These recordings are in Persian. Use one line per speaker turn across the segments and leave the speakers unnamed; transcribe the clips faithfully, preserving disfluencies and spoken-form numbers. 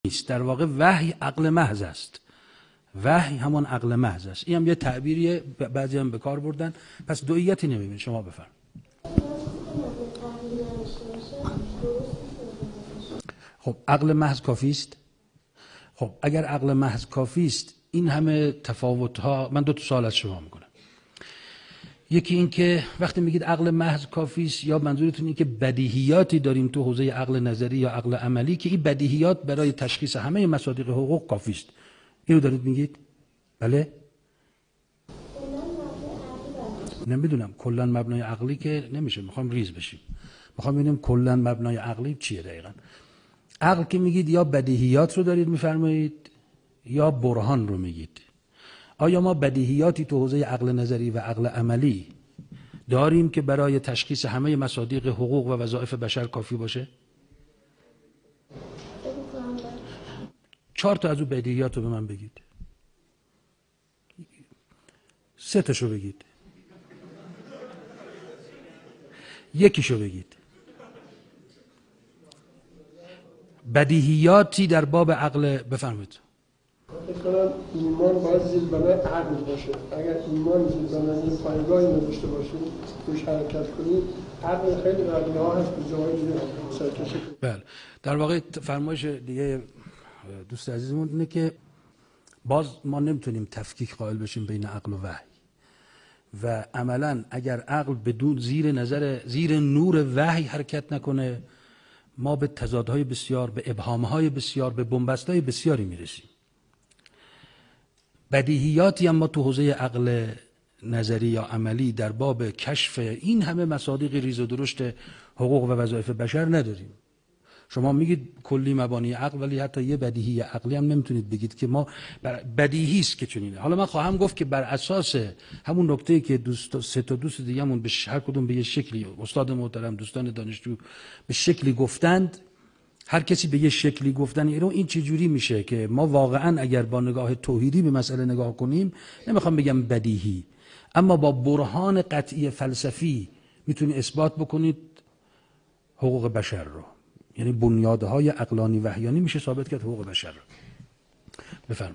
نیست. در واقع وحی عقل محض است. وحی همان عقل محض است. این هم یه تعبیریه بعضی هم به کار بردن. پس دوئیتی نمیبینید. شما بفرمایید. خب عقل محض کافی است؟ خب اگر عقل محض کافی است، این همه تفاوت ها، من دو تا سوال از شما میکنم. یکی این که وقتی میگید عقل محض کافی است، یا منظورتون این که بدیهیاتی داریم تو حوزه عقل نظری یا عقل عملی که این بدیهیات برای تشخیص همه مصادیق حقوق کافی است؟ اینو دارید میگید؟ بله؟ نمیدونم کلا مبنای عقلی که نمیشه، میخوام ریز بشیم. میخوام ببینیم کلا مبنای عقلی چیه دقیقاً. عقل که میگید یا بدیهیات رو دارید میفرمایید یا برهان رو میگید. آیا ما بدیهیاتی تو حوزه عقل نظری و عقل عملی داریم که برای تشخیص همه مصادیق حقوق و وظایف بشر کافی باشه؟ چهار تا از اون بدیهیات رو به من بگید. سه تاشو بگید. یکیشو بگید. بدیهیاتی در باب عقل بفرمایید.
فکر کنم ایمان باید زیربنای عقل باشه. اگر ایمان زیربنای پایگاهی نداشته باشیم، توش حرکت کنیم، عقل خیلی قضیه‌ها هست که جایی دیگه سرکشی کنیم.
بله. در واقع فرمایش دیگه دوست عزیزمون اینه که باز ما نمیتونیم تفکیک قائل بشیم بین عقل و وحی. و عملاً اگر عقل بدون زیر نظر زیر نور وحی حرکت نکنه، ما به تضادهای بسیار، به ابهامهای بسیار، به بنبستهای بسیاری میرسیم. بدیهیاتی هم ما تو حوزه عقل نظری یا عملی در باب کشف این همه مصادیق ریز و درشت حقوق و وظایف بشر نداریم. شما میگید کلی مبانی عقل، ولی حتی یه بدیهی عقلی هم نمیتونید بگید که ما بدیهی است که چنینه. حالا من خواهم گفت که بر اساس همون نکته‌ای که دوست سه تا دوست دیگه‌مون به هر کدوم به یه شکلی، استاد محترم، دوستان دانشجو به شکلی گفتند، هر کسی به یه شکلی گفتن اینو، این چه جوری میشه که ما واقعا اگر با نگاه توحیدی به مسئله نگاه کنیم، نمیخوام بگم بدیهی، اما با برهان قطعی فلسفی میتونید اثبات بکنید حقوق بشر رو. یعنی بنیادهای عقلانی وحیانی میشه ثابت کرد حقوق بشر رو. بفرمایید.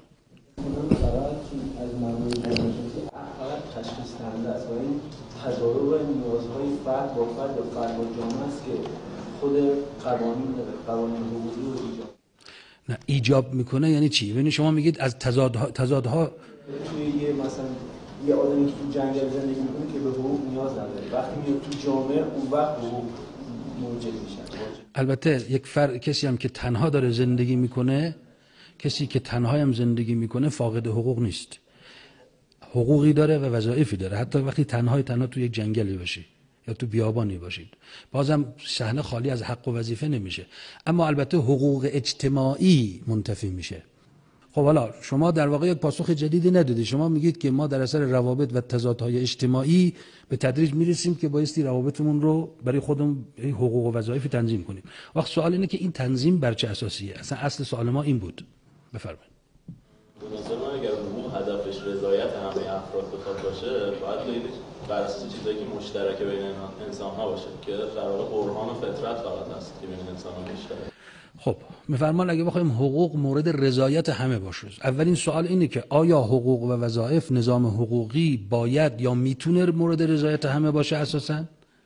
از معنای جامعه‌شناسی فقط تشخیص دهنده است و این تضارب نیازهای فرد با فرد یا فرد با جامعه است که خود قوانین قوانین حقوقی رو ایجاب
نه ایجاب میکنه. یعنی چی؟ یعنی شما میگید از تضادها تضادها
توی یه مثلا یه آدمی که تو جنگل زندگی میکنه که به حقوق نیاز نداره، وقتی میاد تو جامعه اون وقت حقوق موجود میشن.
البته یک فرد کسی هم که تنها داره زندگی میکنه، کسی که تنها هم زندگی میکنه فاقد حقوق نیست، حقوقی داره و وظایفی داره، حتی وقتی تنهای تنها تو یک جنگلی باشی یا تو بیابانی باشید، بازم صحنه خالی از حق و وظیفه نمیشه. اما البته حقوق اجتماعی منتفی میشه. خب حالا شما در واقع یک پاسخ جدیدی ندادید. شما میگید که ما در اثر روابط و تضادهای اجتماعی به تدریج میرسیم که بایستی روابطمون رو برای خودمون حقوق و وظایف تنظیم کنیم. وقت سوال اینه که این تنظیم بر چه اساسیه؟ اصلا اصل سوال ما این بود. بفرمایید.
مثلا اگر حقوق هدفش رضایت همه افراد بخواد باشه، باید ببینید بر اساس چیزایی که مشترک بین انسان‌ها باشه که در واقع برهان و فطرت فقط هست که بین انسان‌ها مشترک.
خب میفرمان اگه بخوایم حقوق مورد رضایت همه باشه، اولین سوال اینه که آیا حقوق و وظایف نظام حقوقی باید یا میتونه مورد رضایت همه باشه؟ اساساً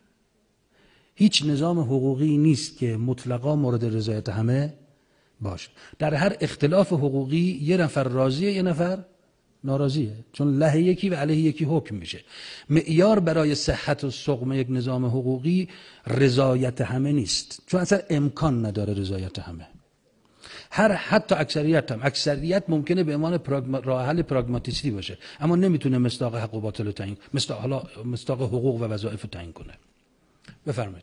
هیچ نظام حقوقی نیست که مطلقاً مورد رضایت همه باشه. در هر اختلاف حقوقی یه نفر راضیه یه نفر ناراضیه، چون له یکی و علیه یکی حکم میشه. معیار برای صحت و سقم یک نظام حقوقی رضایت همه نیست، چون اصلا امکان نداره رضایت همه. هر حتی اکثریت هم اکثریت ممکنه به عنوان راه حل پراگماتیستی باشه، اما نمیتونه مصداق حق و باطل رو تعیین، مصداق حالا مصداق حقوق و وظایف رو تعیین کنه. بفرمایید.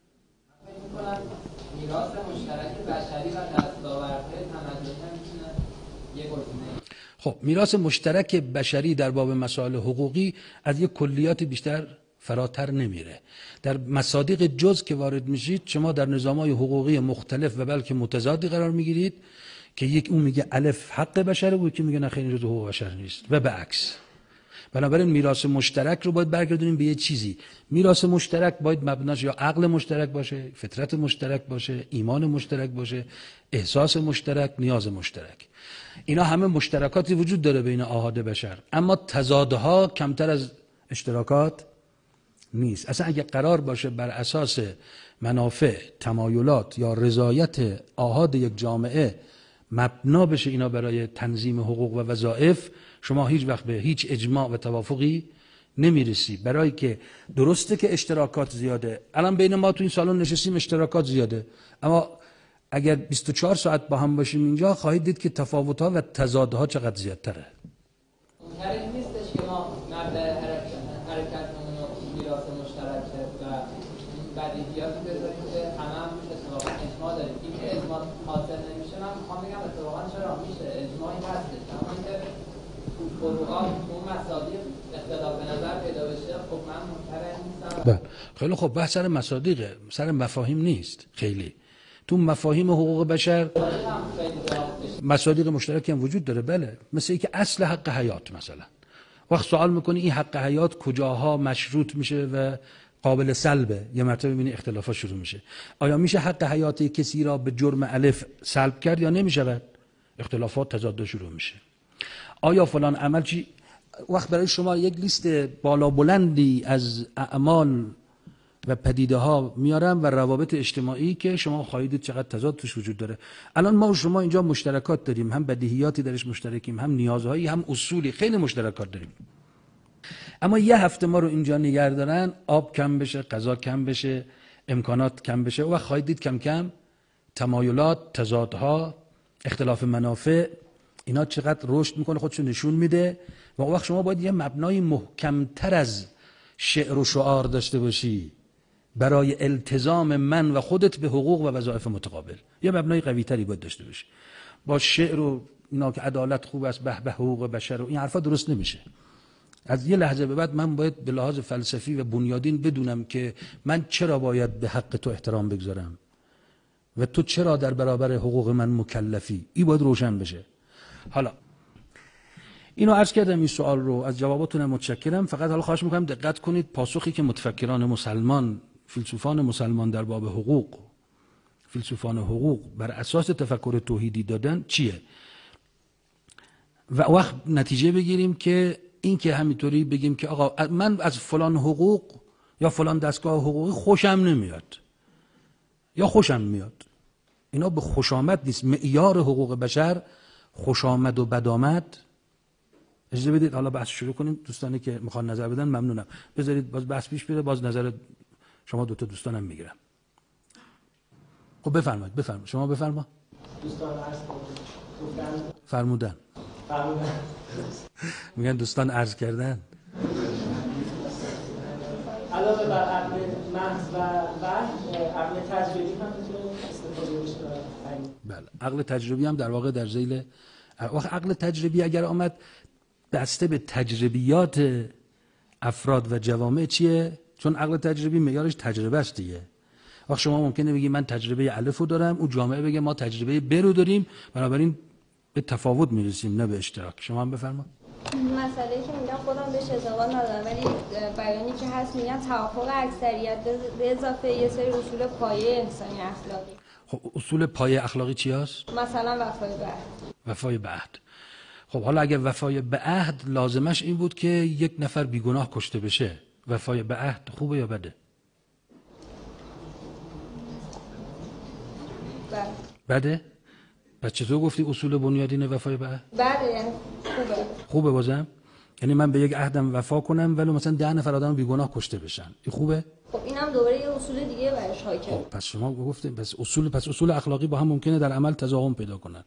میراث مشترک بشری و دستاوردهای تمدنی میتونه یک گزینه.
خب میراث مشترک بشری در باب مسائل حقوقی از یک کلیات بیشتر فراتر نمیره. در مصادیق جز که وارد میشید، شما در نظام‌های حقوقی مختلف و بلکه متضادی قرار میگیرید که یک اون میگه الف حق بشره و یکی میگه نه خیر این جزء حقوق بشر نیست و بالعکس. بنابراین میراث مشترک رو باید برگردونیم به یه چیزی. میراث مشترک باید مبناش یا عقل مشترک باشه، فطرت مشترک باشه، ایمان مشترک باشه، احساس مشترک، نیاز مشترک. اینا همه مشترکاتی وجود داره بین آحاد بشر، اما تضادها کمتر از اشتراکات نیست. اصلا اگه قرار باشه بر اساس منافع، تمایلات یا رضایت آحاد یک جامعه مبنا بشه اینا برای تنظیم حقوق و وظایف، شما هیچ وقت به هیچ اجماع و توافقی نمیرسی. برای که درسته که اشتراکات زیاده، الان بین ما تو این سالن نشستیم اشتراکات زیاده، اما اگر بیست و چهار ساعت با هم باشیم اینجا خواهید دید که تفاوت‌ها و تضادها چقدر زیادتره.
هر این نیستش که ما مبدأ حرکتمون میراث مشترکه و بدیهیاتی بذاریم که همه هم اتفاقا اجماع داریم. این که اجماع حاصل نمیشه، من میخوام بگم اتفاقا چرا میشه، اجماعی هستش، اما اینکه فروعات اون مصادیق اختلاف نظر پیدا بشه، خب من منکر نیستم.
بله خیلی خب، بحث سر مصادیقه، سر مفاهیم نیست. خیلی تو مفاهیم حقوق بشر مصادیق مشترکی هم وجود داره. بله، مثل اینکه اصل حق حیات مثلا، وقت سوال میکنی این حق حیات کجاها مشروط میشه و قابل سلبه، یه مرتبه میبینی اختلافات شروع میشه. آیا میشه حق حیات کسی را به جرم الف سلب کرد یا نمیشه؟ اختلافات، تضاد شروع میشه. آیا فلان عمل چی؟ وقت برای شما یک لیست بالا بلندی از اعمال و پدیده ها میارم و روابط اجتماعی که شما خواهید دید چقدر تضاد توش وجود داره. الان ما و شما اینجا مشترکات داریم، هم بدیهیاتی درش مشترکیم، هم نیازهایی، هم اصولی، خیلی مشترکات داریم. اما یه هفته ما رو اینجا نگه دارن، آب کم بشه، غذا کم بشه، امکانات کم بشه، و خواهید دید کم کم تمایلات، تضادها، اختلاف منافع، اینا چقدر رشد میکنه، خودشو نشون میده. و اون وقت شما باید یه مبنای محکمتر از شعر و شعار داشته باشی برای التزام من و خودت به حقوق و وظایف متقابل. یه مبنای قوی تری باید داشته باشی. با شعر و اینا که عدالت خوب است، به به حقوق بشر و این حرفا درست نمیشه. از یه لحظه به بعد من باید به لحاظ فلسفی و بنیادین بدونم که من چرا باید به حق تو احترام بگذارم و تو چرا در برابر حقوق من مکلفی. این باید روشن بشه. حالا اینو عرض کردم، این سوال رو از جواباتون متشکرم. فقط حالا خواهش میکنم دقت کنید، پاسخی که متفکران مسلمان، فیلسوفان مسلمان در باب حقوق، فیلسوفان حقوق بر اساس تفکر توحیدی دادن چیه، و وقت نتیجه بگیریم که این که همینطوری بگیم که آقا من از فلان حقوق یا فلان دستگاه حقوقی خوشم نمیاد یا خوشم میاد، اینا به خوشامد نیست. معیار حقوق بشر خوشامد و بدامد. اجازه بدید حالا بحث شروع کنیم. دوستانی که میخوان نظر بدن ممنونم. بذارید باز بحث پیش بره، باز نظر شما دو تا دوستانم میگیرم. خب بفرمایید، بفرمایید شما بفرما.
دوستان عرض کردن
فرمودن
فرمودن
میگن دوستان عرض کردن.
علاوه بر عقل محض و وحی، عقل تجربی هم میتونه استفاده بشه.
بله، عقل تجربی هم در واقع در ذیل وقت عقل تجربی اگر آمد بسته به تجربیات افراد و جوامع چیه؟ چون عقل تجربی معیارش تجربه است دیگه. وقت شما ممکنه بگی من تجربه الف رو دارم، اون جامعه بگه ما تجربه ب رو داریم، بنابراین به تفاوت میرسیم نه به اشتراک. شما هم بفرما.
مسئله که میگم خودم بهش اعتقاد ندارم، ولی بیانی که هست میگن توافق اکثریت به اضافه یه سری اصول پایه انسانی اخلاقی.
خب اصول پایه اخلاقی چی هست؟
مثلا وفای به عهد.
وفای به عهد. خب حالا اگر وفای به عهد لازمش این بود که یک نفر بیگناه کشته بشه، وفای به عهد خوبه یا بده؟
بله.
بده؟ پس چطور گفتی اصول بنیادین وفای به عهد؟
بله، یعنی خوبه.
خوبه بازم؟ یعنی من به یک عهدم وفا کنم ولی مثلا ده نفر آدم بیگناه کشته بشن، این خوبه؟
خب اینم دوباره یه اصول دیگه برش حاکمه.
خب پس شما گفتید پس اصول پس اصول اخلاقی با هم ممکنه در عمل تضاهم پیدا کنن.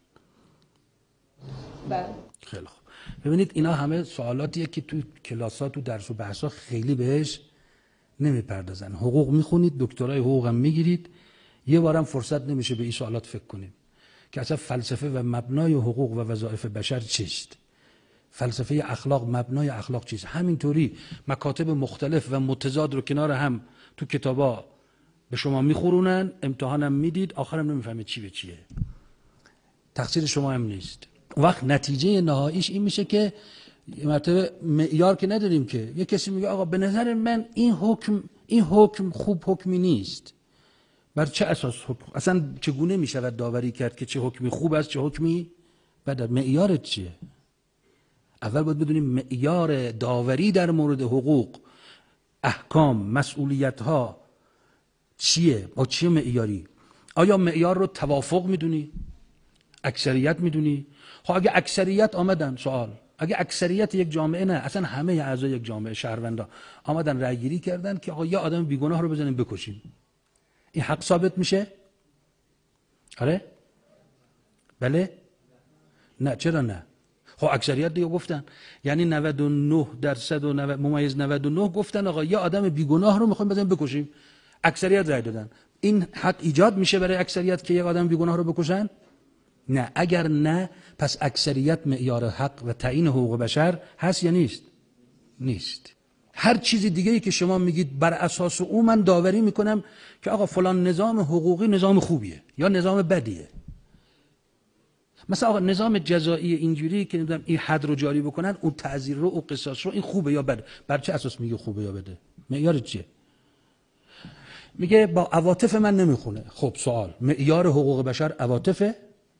بله.
خیلی خوب. ببینید اینا همه سوالاتیه که تو کلاسات و درس و بحثا خیلی بهش نمیپردازن. حقوق میخونید، دکترای حقوق هم میگیرید، یه بارم فرصت نمیشه به این سوالات فکر کنید که اصلا فلسفه و مبنای حقوق و وظایف بشر چیست؟ فلسفه اخلاق، مبنای اخلاق چیست؟ همینطوری مکاتب مختلف و متضاد رو کنار هم تو کتابا به شما میخورونن، امتحانم میدید، آخرم نمیفهمید چی به چیه. تقصیر شما هم نیست. وقت نتیجه نهاییش این میشه که یه مرتبه معیار که نداریم که یه کسی میگه آقا به نظر من این حکم این حکم خوب حکمی نیست. بر چه اساس حکم؟ اصلا چگونه میشود داوری کرد که چه حکمی خوب است چه حکمی بد؟ معیارت چیه؟ اول باید بدونیم معیار داوری در مورد حقوق، احکام، مسئولیت ها چیه؟ با چه معیاری؟ آیا معیار رو توافق میدونی؟ اکثریت میدونی؟ خب اگه اکثریت آمدن، سوال، اگه اکثریت یک جامعه، نه اصلا همه اعضای یک جامعه، شهروندا آمدن رأی گیری کردن که آقا یه آدم بیگناه رو بزنیم بکشیم، این حق ثابت میشه؟ آره؟ بله؟ نه. چرا نه؟ خب اکثریت دیگه گفتن، یعنی نود و نه درصد و ممیز نود و نه گفتن آقا یه آدم بیگناه رو میخوایم بزنیم بکشیم. اکثریت رأی دادن. این حق ایجاد میشه برای اکثریت که یک آدم بیگناه رو بکشن؟ نه. اگر نه، پس اکثریت معیار حق و تعیین حقوق بشر هست یا نیست؟ نیست. هر چیزی دیگه‌ای که شما میگید بر اساس او من داوری میکنم که آقا فلان نظام حقوقی نظام خوبیه یا نظام بدیه. مثلا آقا نظام جزایی اینجوری که نمیدونم این حد رو جاری بکنن، اون تعزیر رو، اون قصاص رو، این خوبه یا بده؟ بر چه اساس میگه خوبه یا بده؟ معیار چیه؟ میگه با عواطف من نمیخونه. خب سوال، معیار حقوق بشر عواطفه؟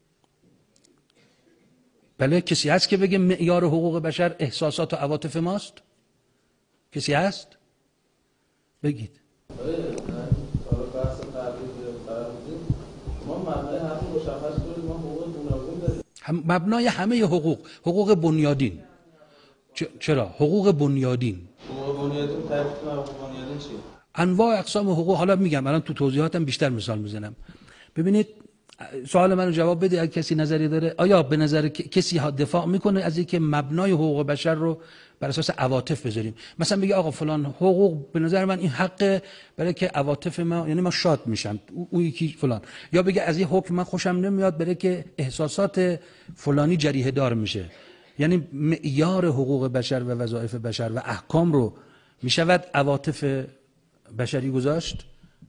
بله. کسی هست که بگه معیار حقوق بشر احساسات و عواطف ماست؟ کسی هست؟ بگید. مبنای همه حقوق، حقوق بنیادین. چرا؟ حقوق بنیادین.
حقوق بنیادین تعریف حقوق بنیادین چیه؟
انواع اقسام حقوق. حالا میگم الان تو توضیحاتم بیشتر مثال میزنم. ببینید سوال منو جواب بده اگه کسی نظری داره. آیا به نظر کسی دفاع میکنه از اینکه مبنای حقوق بشر رو بر اساس عواطف بذاریم؟ مثلا میگه آقا فلان حقوق به نظر من این حقه برای که عواطف ما، یعنی ما شاد میشم، او یکی فلان، یا بگه از این حکم من خوشم نمیاد برای که احساسات فلانی جریحه دار میشه. یعنی معیار حقوق بشر و وظایف بشر و احکام رو میشود عواطف بشری گذاشت؟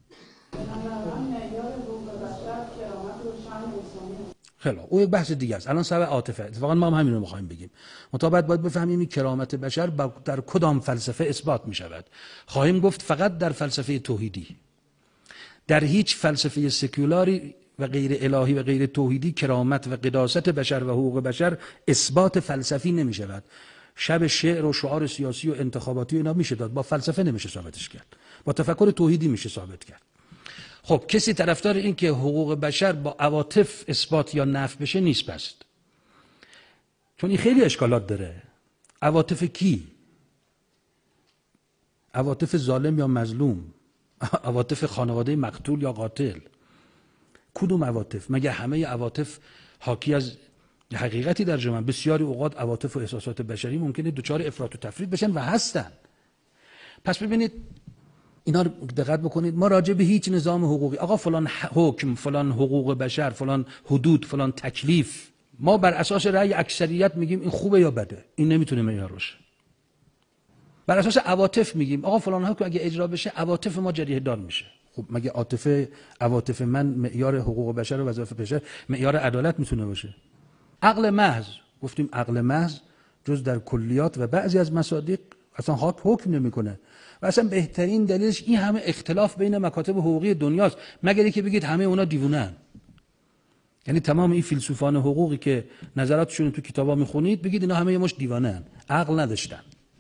خیلی او یک بحث دیگه است. الان سبب عاطفه. اتفاقا ما هم همین رو می‌خوایم بگیم. مطابقت باید بفهمیم این کرامت بشر در کدام فلسفه اثبات می شود. خواهیم گفت فقط در فلسفه توحیدی. در هیچ فلسفه سکولاری و غیر الهی و غیر توحیدی کرامت و قداست بشر و حقوق بشر اثبات فلسفی نمی شود. شب شعر و شعار سیاسی و انتخاباتی اینا میشه داد، با فلسفه نمیشه ثابتش کرد. با تفکر توحیدی میشه ثابت کرد. خب کسی طرفدار این که حقوق بشر با عواطف اثبات یا نفی بشه نیست پس. چون این خیلی اشکالات داره. عواطف کی؟ عواطف ظالم یا مظلوم؟ عواطف خانواده مقتول یا قاتل؟ کدوم عواطف؟ مگه همه عواطف حاکی از حقیقتی در جامعه؟ بسیاری اوقات عواطف و احساسات بشری ممکنه دچار افراط و تفرید بشن و هستن. پس ببینید اینا رو دقت بکنید. ما راجع به هیچ نظام حقوقی، آقا فلان حکم، فلان حقوق بشر، فلان حدود، فلان تکلیف، ما بر اساس رأی اکثریت میگیم این خوبه یا بده. این نمیتونه معیار باشه. بر اساس عواطف میگیم آقا فلان حکم اگه اجرا بشه عواطف ما جریحه دار میشه. خب مگه عاطفه عواطف من معیار حقوق بشر و وظایف بشر معیار عدالت میتونه باشه؟ عقل محض، گفتیم عقل محض جز در کلیات و بعضی از مصادیق اصلا حکم نمیکنه. و اصلا بهترین دلیلش این همه اختلاف بین مکاتب حقوقی دنیاست. مگر اینکه بگید همه اونا دیوونه‌ان. یعنی تمام این فیلسوفان حقوقی که نظراتشون تو کتابا میخونید بگید اینا همه یه مش دیوانه‌ان، عقل نداشتن.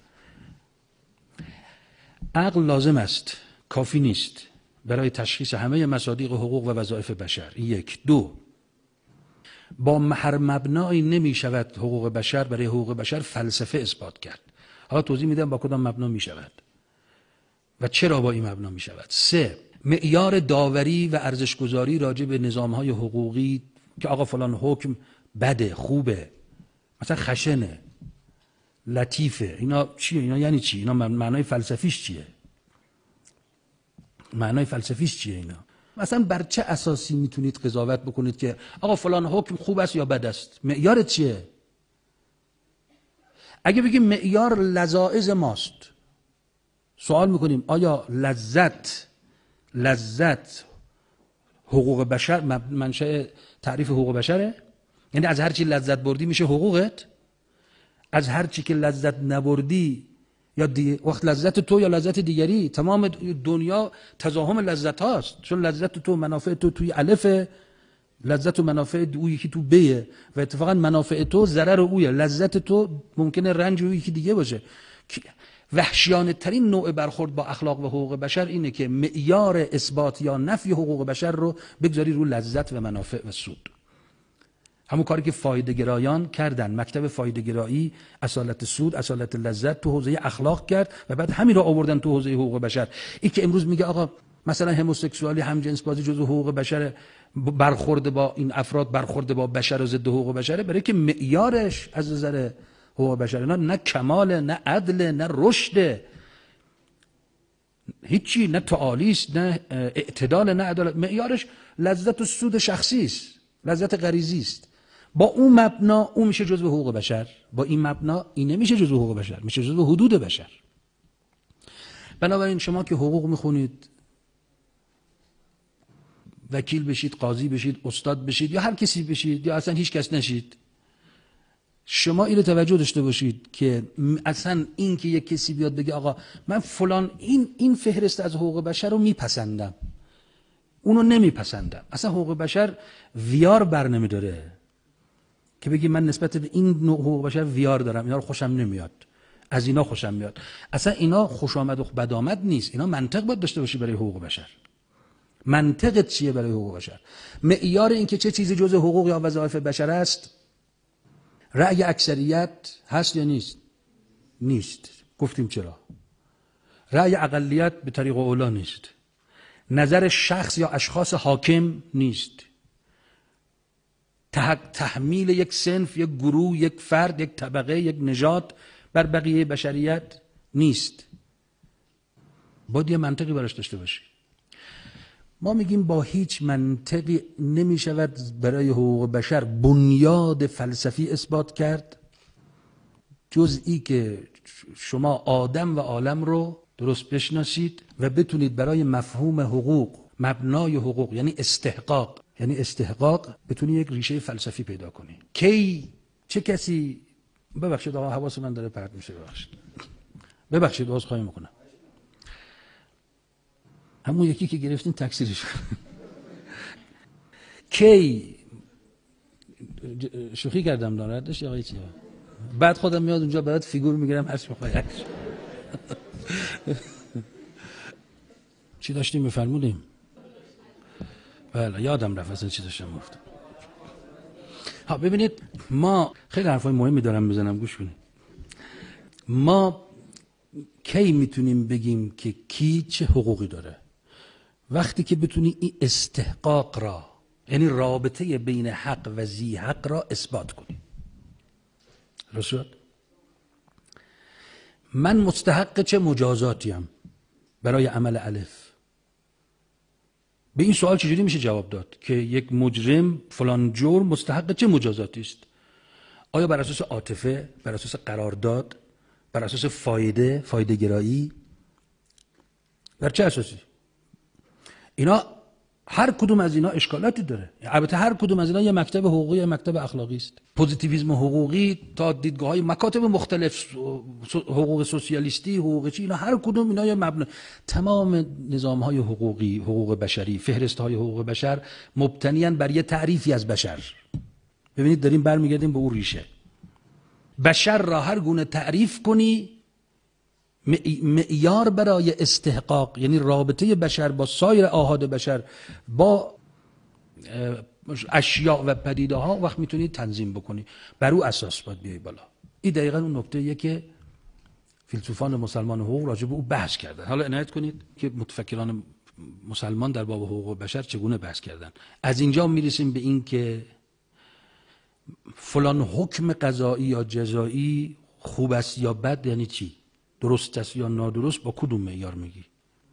عقل لازم است، کافی نیست برای تشخیص همه مصادیق حقوق و وظایف بشر. یک. دو، با هر مبنایی نمی شود حقوق بشر برای حقوق بشر فلسفه اثبات کرد. حالا توضیح میدم با کدام مبنا می شود و چرا با این مبنا می شود. سه، معیار داوری و ارزشگذاری راجع به نظام‌های حقوقی که آقا فلان حکم بده، خوبه، مثلا خشنه، لطیفه، اینا چیه؟ اینا یعنی چی؟ اینا معنای فلسفیش چیه؟ معنای فلسفیش چیه اینا؟ مثلا بر چه اساسی میتونید قضاوت بکنید که آقا فلان حکم خوب است یا بد است؟ معیارت چیه؟ اگه بگیم معیار لذائذ ماست، سوال میکنیم آیا لذت لذت حقوق بشر منشأ تعریف حقوق بشره؟ یعنی از هر چی لذت بردی میشه حقوقت؟ از هر چی که لذت نبردی یا دی... وقت لذت تو یا لذت دیگری، تمام دنیا تزاحم لذت هاست، چون لذت تو منافع تو توی الف، لذت و منافع او یکی تو بیه و اتفاقا منافع تو ضرر اویه، لذت تو ممکنه رنج او یکی دیگه باشه. وحشیانه ترین نوع برخورد با اخلاق و حقوق بشر اینه که معیار اثبات یا نفی حقوق بشر رو بگذاری رو لذت و منافع و سود. همون کاری که فایده گرایان کردن، مکتب فایده گرایی اصالت سود، اصالت لذت تو حوزه اخلاق کرد و بعد همین رو آوردن تو حوزه حقوق بشر. این که امروز میگه آقا مثلا هموسکسوالی، همجنس بازی جزء حقوق بشر، برخورد با این افراد برخورد با بشر و ضد حقوق بشره، برای که معیارش از نظر حقوق بشر اینا نه کمال، نه عدل، نه رشد، هیچی، نه تعالی است، نه اعتدال، نه عدالت. معیارش لذت و سود شخصی است، لذت غریزی است. با اون مبنا اون میشه جزء حقوق بشر، با این مبنا این نمیشه جزء حقوق بشر، میشه جزء حدود بشر. بنابراین شما که حقوق میخونید، وکیل بشید، قاضی بشید، استاد بشید یا هر کسی بشید یا اصلا هیچ کس نشید، شما اینو توجه داشته باشید که اصلا این که یک کسی بیاد بگه آقا من فلان این این فهرست از حقوق بشر رو میپسندم، اونو نمیپسندم، اصلا حقوق بشر ویار بر نمیداره که بگی من نسبت به این نوع حقوق بشر ویار دارم، اینا رو خوشم نمیاد، از اینا خوشم میاد. اصلا اینا خوش آمد و بد آمد نیست، اینا منطق باید داشته باشی برای حقوق بشر. منطقت چیه برای حقوق بشر؟ معیار این که چه چیزی جزء حقوق یا وظایف بشر است، رأی اکثریت هست یا نیست؟ نیست. گفتیم چرا؟ رأی اقلیت به طریق اولا نیست. نظر شخص یا اشخاص حاکم نیست. تحمیل یک صنف، یک گروه، یک فرد، یک طبقه، یک نژاد بر بقیه بشریت نیست. باید یه منطقی براش داشته باشی. ما میگیم با هیچ منطقی نمیشود برای حقوق بشر بنیاد فلسفی اثبات کرد جز ای که شما آدم و عالم رو درست بشناسید و بتونید برای مفهوم حقوق، مبنای حقوق یعنی استحقاق، یعنی استحقاق بتونی یک ریشه فلسفی پیدا کنی. کی چه کسی، ببخشید آقا حواس من داره پرت میشه، ببخشید ببخشید عذرخواهی میکنم، همون یکی که گرفتین تکثیرش کی شوخی کردم داردش یا آقای چیه، بعد خودم میاد اونجا برات فیگور میگیرم هر چی بخوای. چی داشتیم بفرمودیم؟ بله یادم رفت اصلا چی داشتم گفتم. ها ببینید ما خیلی حرفای مهمی دارم بزنم، گوش کنید. ما کی میتونیم بگیم که کی چه حقوقی داره؟ وقتی که بتونی این استحقاق را، یعنی رابطه بین حق و ذی حق را اثبات کنی. درست؟ من مستحق چه مجازاتیم برای عمل الف؟ به این سوال چجوری میشه جواب داد که یک مجرم فلان جرم مستحق چه مجازاتی است؟ آیا بر اساس عاطفه، بر اساس قرارداد، بر اساس فایده، فایده گرایی، بر چه اساسی؟ اینا هر کدوم از اینا اشکالاتی داره. البته هر کدوم از اینا یه مکتب حقوقی، یه مکتب اخلاقی است. پوزیتیویسم حقوقی تا دیدگاه‌های مکاتب مختلف، حقوق سوسیالیستی، حقوق چی، اینا هر کدوم اینا یه مبنا. تمام نظام‌های حقوقی، حقوق بشری، فهرست‌های حقوق بشر مبتنی‌اند بر یه تعریفی از بشر. ببینید داریم برمیگردیم به اون ریشه. بشر را هر گونه تعریف کنی، معیار برای استحقاق یعنی رابطه بشر با سایر آحاد بشر، با اشیاء و پدیده ها، وقت میتونی تنظیم بکنی، بر او اساس باید بیای بالا. این دقیقاً اون نکته‌ایه که فیلسوفان مسلمان حقوق راجع به او بحث کردن. حالا عنایت کنید که متفکران مسلمان در باب حقوق بشر چگونه بحث کردن. از اینجا میرسیم به این که فلان حکم قضایی یا جزایی خوب است یا بد یعنی چی؟ درست است یا نادرست، با کدوم معیار میگی؟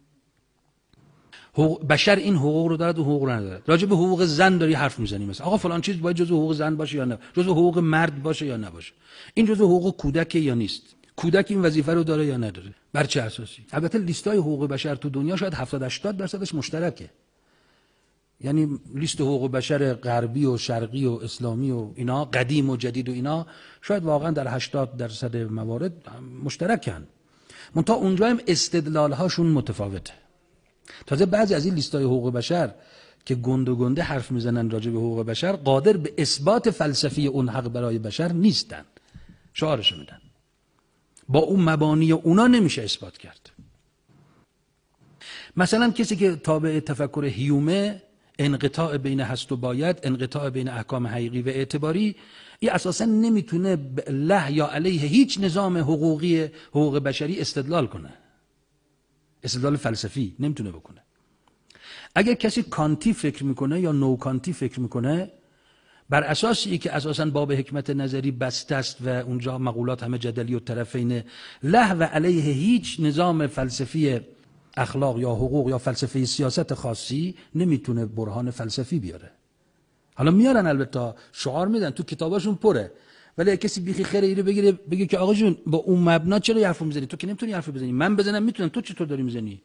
بشر این حقوق رو دارد و حقوق رو ندارد. راجع به حقوق زن داری حرف میزنی، مثلا آقا فلان چیز باید جزء حقوق زن باشه یا نه، جزء حقوق مرد باشه یا نباشه، این جزء حقوق کودک یا نیست، کودک این وظیفه رو داره یا نداره، بر چه اساسی؟ البته لیستای حقوق بشر تو دنیا شاید هفتاد هشتاد درصدش مشترکه، یعنی لیست حقوق بشر غربی و شرقی و اسلامی و اینا، قدیم و جدید و اینا، شاید واقعا در هشتاد درصد موارد مشترکن، منتها اونجا هم استدلال هاشون متفاوته. تازه بعضی از این لیستای حقوق بشر که گنده گنده حرف میزنن راجع به حقوق بشر، قادر به اثبات فلسفی اون حق برای بشر نیستن، شعارش میدن. با اون مبانی اونا نمیشه اثبات کرد. مثلا کسی که تابع تفکر هیومه، انقطاع بین هست و باید، انقطاع بین احکام حقیقی و اعتباری، این اساسا نمیتونه له یا علیه هیچ نظام حقوقی حقوق بشری استدلال کنه، استدلال فلسفی نمیتونه بکنه. اگر کسی کانتی فکر میکنه یا نو کانتی فکر میکنه، بر اساسی که اساسا باب حکمت نظری بسته است و اونجا مقولات همه جدلی و طرفین، له و علیه هیچ نظام فلسفی اخلاق یا حقوق یا فلسفه سیاست خاصی نمیتونه برهان فلسفی بیاره. حالا میارن البته شعار میدن، تو کتاباشون پره، ولی کسی بیخی خیر ایره بگیره بگه که آقا جون با اون مبنا چرا حرفو میزنی؟ تو که نمیتونی حرفو بزنی، من بزنم میتونم، تو چطور داری میزنی؟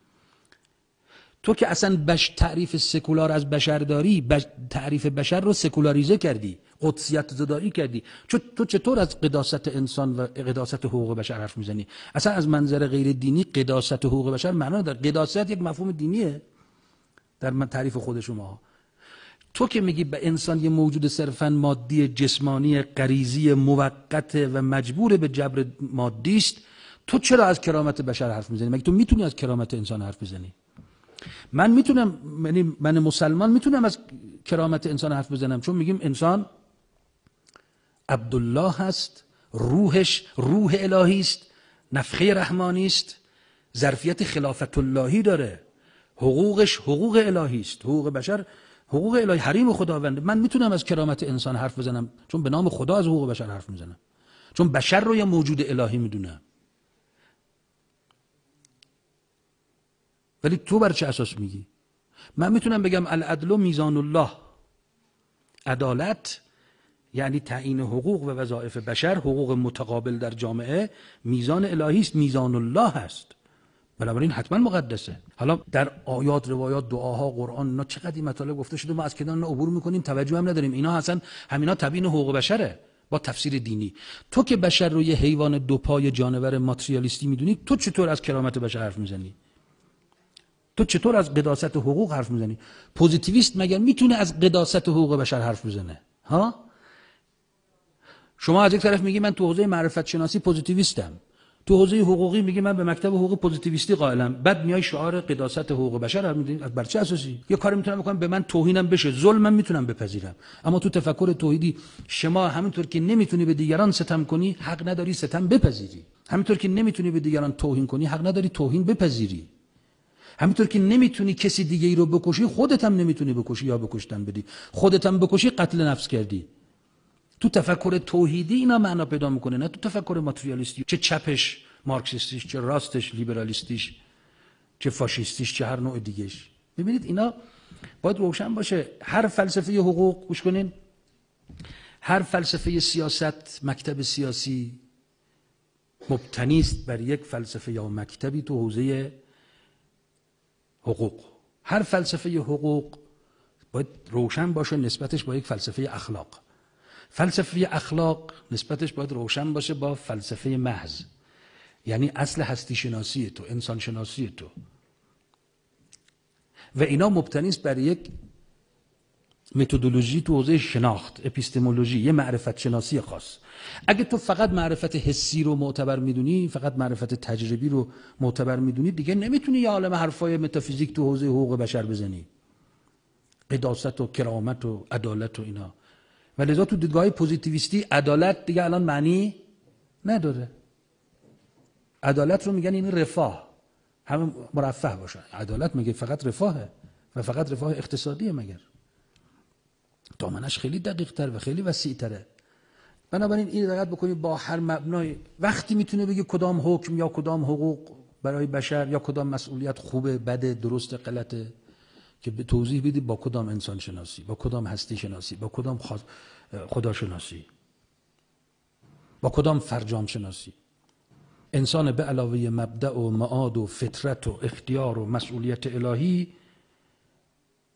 تو که اصلا بش تعریف سکولار از بشر داری، بش تعریف بشر رو سکولاریزه کردی، قدسیت زدایی کردی. تو چطور از قداست انسان و قداست حقوق بشر حرف میزنی؟ اصلا از منظر غیر دینی قداست حقوق بشر معنا نداره. قداست یک مفهوم دینیه در تعریف خود شما. تو که میگی به انسان یه موجود صرفا مادی، جسمانی، غریزی، موقت و مجبور به جبر مادی است، تو چرا از کرامت بشر حرف میزنی؟ مگه تو میتونی از کرامت انسان حرف بزنی؟ من میتونم، یعنی من مسلمان میتونم از کرامت انسان حرف بزنم، چون میگیم انسان عبدالله هست، روحش روح الهی است، نفخه رحمانی است، ظرفیت خلافت اللهی داره، حقوقش حقوق الهی است، حقوق بشر حقوق الهی، حریم خداونده. من میتونم از کرامت انسان حرف بزنم چون به نام خدا از حقوق بشر حرف میزنم، چون بشر رو یه موجود الهی میدونم. ولی تو بر چه اساس میگی؟ من میتونم بگم العدل میزان الله، عدالت یعنی تعیین حقوق و وظایف بشر، حقوق متقابل در جامعه، میزان الهی است، میزان الله هست، بنابراین حتما مقدسه. حالا در آیات، روایات، دعاها، قرآن، اینا چقدر این مطالب گفته شده، ما از کنار عبور میکنیم، توجه هم نداریم. اینا اصلا همینا تبیین حقوق بشره با تفسیر دینی. تو که بشر رو یه حیوان دو پای جانور ماتریالیستی میدونی، تو چطور از کرامت بشر حرف میزنی؟ تو چطور از قداست حقوق حرف میزنی؟ پوزیتیویست مگر میتونه از قداست حقوق بشر حرف بزنه؟ ها؟ شما از یک طرف میگی من تو حوزه معرفت شناسی پوزیتیویستم، تو حوزه حقوقی میگی من به مکتب حقوق پوزیتیویستی قائلم، بعد میای شعار قداست حقوق بشر حرف میزنی. بر چه اساسی؟ یه کاری میتونم بکنم به من توهینم بشه، ظلمم میتونم بپذیرم، اما تو تفکر توحیدی شما همینطور که نمیتونی به دیگران ستم کنی، حق نداری ستم بپذیری. همینطور که نمیتونی به دیگران توهین کنی، حق نداری توهین بپذیری. همینطور که نمیتونی کسی دیگه ای رو بکشی، خودت هم نمیتونی بکشی یا بکشتن بدی. خودت هم بکشی قتل نفس کردی. تو تفکر توحیدی اینا معنا پیدا میکنه، نه تو تفکر ماتریالیستی، چه چپش مارکسیستیش، چه راستش لیبرالیستیش، چه فاشیستیش، چه هر نوع دیگهش. ببینید اینا باید روشن باشه. هر فلسفه حقوق، گوش کنین، هر فلسفه سیاست، مکتب سیاسی مبتنی است بر یک فلسفه یا مکتبی تو حوزه حقوق. هر فلسفه حقوق باید روشن باشه نسبتش با یک فلسفه اخلاق. فلسفه اخلاق نسبتش باید روشن باشه با فلسفه محض، یعنی اصل هستی شناسی تو، انسان شناسی تو، و اینا مبتنی است بر یک متدولوژی تو حوزه شناخت، اپیستمولوژی، یه معرفت شناسی خاص. اگه تو فقط معرفت حسی رو معتبر میدونی، فقط معرفت تجربی رو معتبر میدونی، دیگه نمیتونی یه عالم حرفای متافیزیک تو حوزه حقوق بشر بزنی، قداست و کرامت و عدالت و اینا. ولذا تو دیدگاه پوزیتیویستی عدالت دیگه الان معنی نداره. عدالت رو میگن این رفاه، همه مرفه باشن. عدالت مگه فقط رفاهه و فقط رفاه اقتصادیه؟ مگر دامنش خیلی دقیق تر و خیلی وسیع تره. بنابراین این دقت بکنید با هر مبنای وقتی میتونه بگه کدام حکم یا کدام حقوق برای بشر یا کدام مسئولیت خوبه، بده، درست، غلطه، که به توضیح بدی با کدام انسان شناسی، با کدام هستی شناسی، با کدام خدا شناسی، با کدام فرجام شناسی. انسان به علاوه مبدأ و معاد و فطرت و اختیار و مسئولیت الهی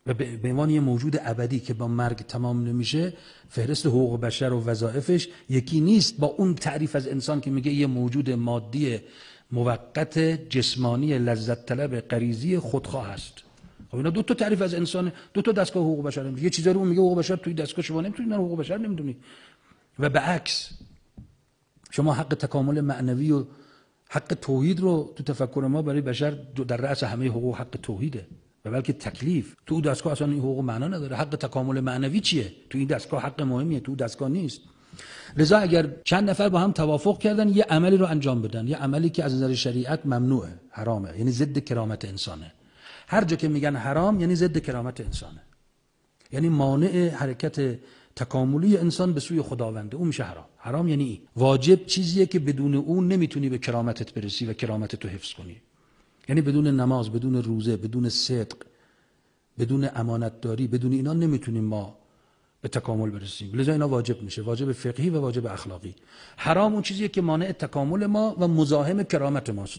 و به عنوان یه موجود ابدی که با مرگ تمام نمیشه، فهرست حقوق بشر و وظایفش یکی نیست با اون تعریف از انسان که میگه یه موجود مادی موقت جسمانی لذت طلب غریزی خودخواه است. خب اینا دو تا تعریف از انسان، دو تا دستگاه حقوق بشر میگه. یه چیزا رو میگه حقوق بشر توی دستگاه شما نمیتونید، نه حقوق بشر نمیدونید. و به عکس شما حق تکامل معنوی و حق توحید رو تو تفکر ما برای بشر در رأس همه حقوق حق توحیده و بلکه تکلیف تو دستگاه اصلا این حقوق معنا نداره. حق تکامل معنوی چیه؟ تو این دستگاه حق مهمیه، تو دستگاه نیست. لذا اگر چند نفر با هم توافق کردن یه عملی رو انجام بدن، یه عملی که از نظر شریعت ممنوعه، حرامه، یعنی ضد کرامت انسانه. هر جا که میگن حرام یعنی ضد کرامت انسانه، یعنی مانع حرکت تکاملی انسان به سوی خداونده، اون میشه حرام. حرام یعنی این. واجب چیزیه که بدون اون نمیتونی به کرامتت برسی و کرامتت رو حفظ کنی. یعنی بدون نماز، بدون روزه، بدون صدق، بدون امانتداری، بدون اینا نمیتونیم ما به تکامل برسیم. لذا اینا واجب میشه، واجب فقهی و واجب اخلاقی. حرام اون چیزیه که مانع تکامل ما و مزاحم کرامت ماست.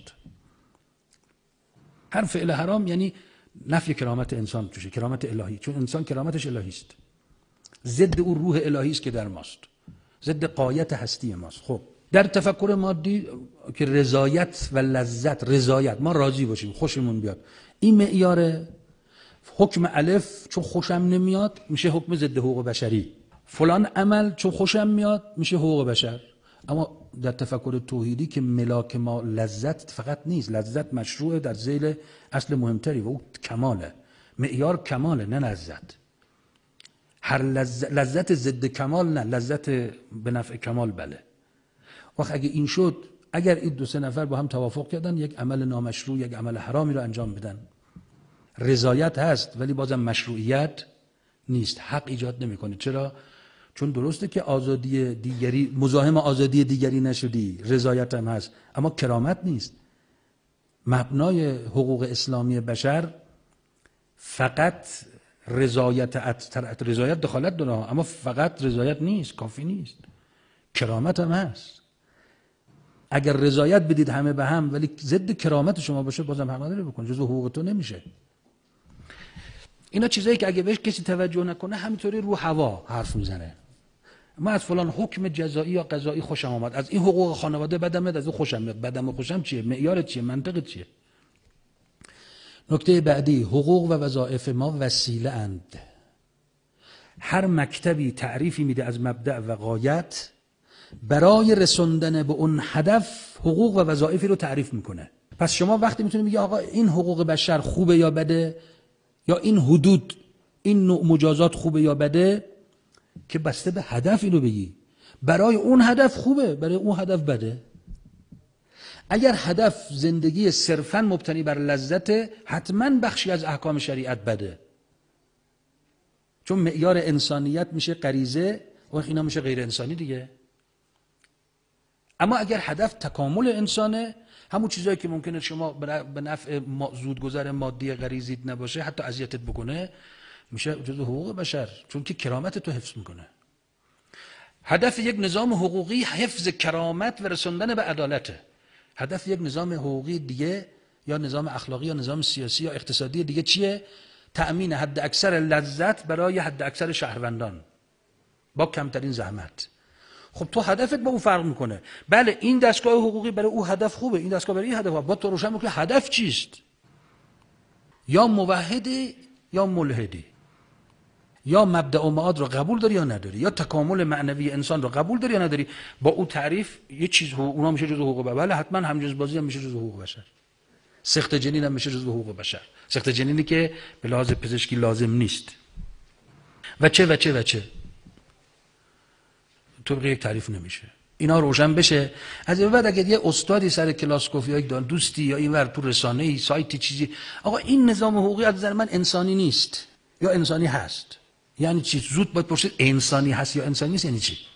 هر فعل حرام یعنی نفی کرامت انسان توشه، کرامت الهی، چون انسان کرامتش الهی است، ضد اون روح الهی است که در ماست، ضد غایت هستی ماست. خب در تفکر مادی که رضایت و لذت، رضایت ما راضی باشیم، خوشمون بیاد، این معیار. حکم الف چون خوشم نمیاد میشه حکم ضد حقوق بشری، فلان عمل چون خوشم میاد میشه حقوق بشر. اما در تفکر توحیدی که ملاک ما لذت فقط نیست، لذت مشروع در ذیل اصل مهمتری و او کماله، معیار کماله نه لذت. هر لذت, لذت ضد کمال نه، لذت به نفع کمال بله. وقت اگه این شد، اگر این دو سه نفر با هم توافق کردن یک عمل نامشروع، یک عمل حرامی رو انجام بدن، رضایت هست ولی بازم مشروعیت نیست، حق ایجاد نمیکنه. چرا؟ چون درسته که آزادی دیگری مزاحم آزادی دیگری نشدی، رضایت هم هست، اما کرامت نیست. مبنای حقوق اسلامی بشر فقط رضایت، رضایت دخالت داره اما فقط رضایت نیست، کافی نیست، کرامت هم هست. اگر رضایت بدید همه به هم ولی ضد کرامت شما باشه، بازم حق نداره بکن، جزو حقوق تو نمیشه. اینا چیزایی که اگه بهش کسی توجه نکنه همینطوری رو هوا حرف میزنه. ما از فلان حکم جزایی یا قضایی خوشم آمد، از این حقوق خانواده بدم میاد، از اون خوشم میاد. بدم و خوشم چیه؟ معیار چیه؟ منطق چیه؟ نکته بعدی، حقوق و وظایف ما وسیله اند. هر مکتبی تعریفی میده از مبدأ و غایت، برای رسوندن به اون هدف حقوق و وظایفی رو تعریف میکنه. پس شما وقتی میتونید بگی آقا این حقوق بشر خوبه یا بده، یا این حدود، این نوع مجازات خوبه یا بده، که بسته به هدف اینو بگی. برای اون هدف خوبه، برای اون هدف بده. اگر هدف زندگی صرفاً مبتنی بر لذت، حتما بخشی از احکام شریعت بده، چون معیار انسانیت میشه غریزه و اینا میشه غیر انسانی دیگه. اما اگر هدف تکامل انسانه، همون چیزایی که ممکنه شما به نفع زودگذر مادی غریزیت نباشه، حتی اذیتت بکنه، میشه جزو حقوق بشر، چون که کرامت تو حفظ میکنه. هدف یک نظام حقوقی حفظ کرامت و رسوندن به عدالته. هدف یک نظام حقوقی دیگه یا نظام اخلاقی یا نظام سیاسی یا اقتصادی دیگه چیه؟ تأمین حد اکثر لذت برای حد اکثر شهروندان با کمترین زحمت. خب تو هدفت با اون فرق میکنه. بله این دستگاه حقوقی برای او هدف خوبه، این دستگاه برای این هدف خوبه. با تو روشن میکنه هدف چیست؟ یا موحدی یا ملحدی، یا مبدأ و معاد رو قبول داری یا نداری، یا تکامل معنوی انسان رو قبول داری یا نداری. با او تعریف یه چیز اونا میشه جزء حقوق بشر. بله حتما همجنسبازی هم میشه جزء حقوق بشر، سخت جنین هم میشه جزء حقوق بشر، سخت جنینی که به لحاظ پزشکی لازم نیست. و چه و چه و چه طبق یک تعریف نمیشه. اینا روشن بشه. از این بعد اگه یه استادی سر کلاس گفت یا یک دوستی یا اینور تو رسانه‌ای سایتی چیزی، آقا این نظام حقوقی از نظر من انسانی نیست یا انسانی هست، یعنی چی؟ زود باید پرسید انسانی هست یا انسانی نیست یعنی چی؟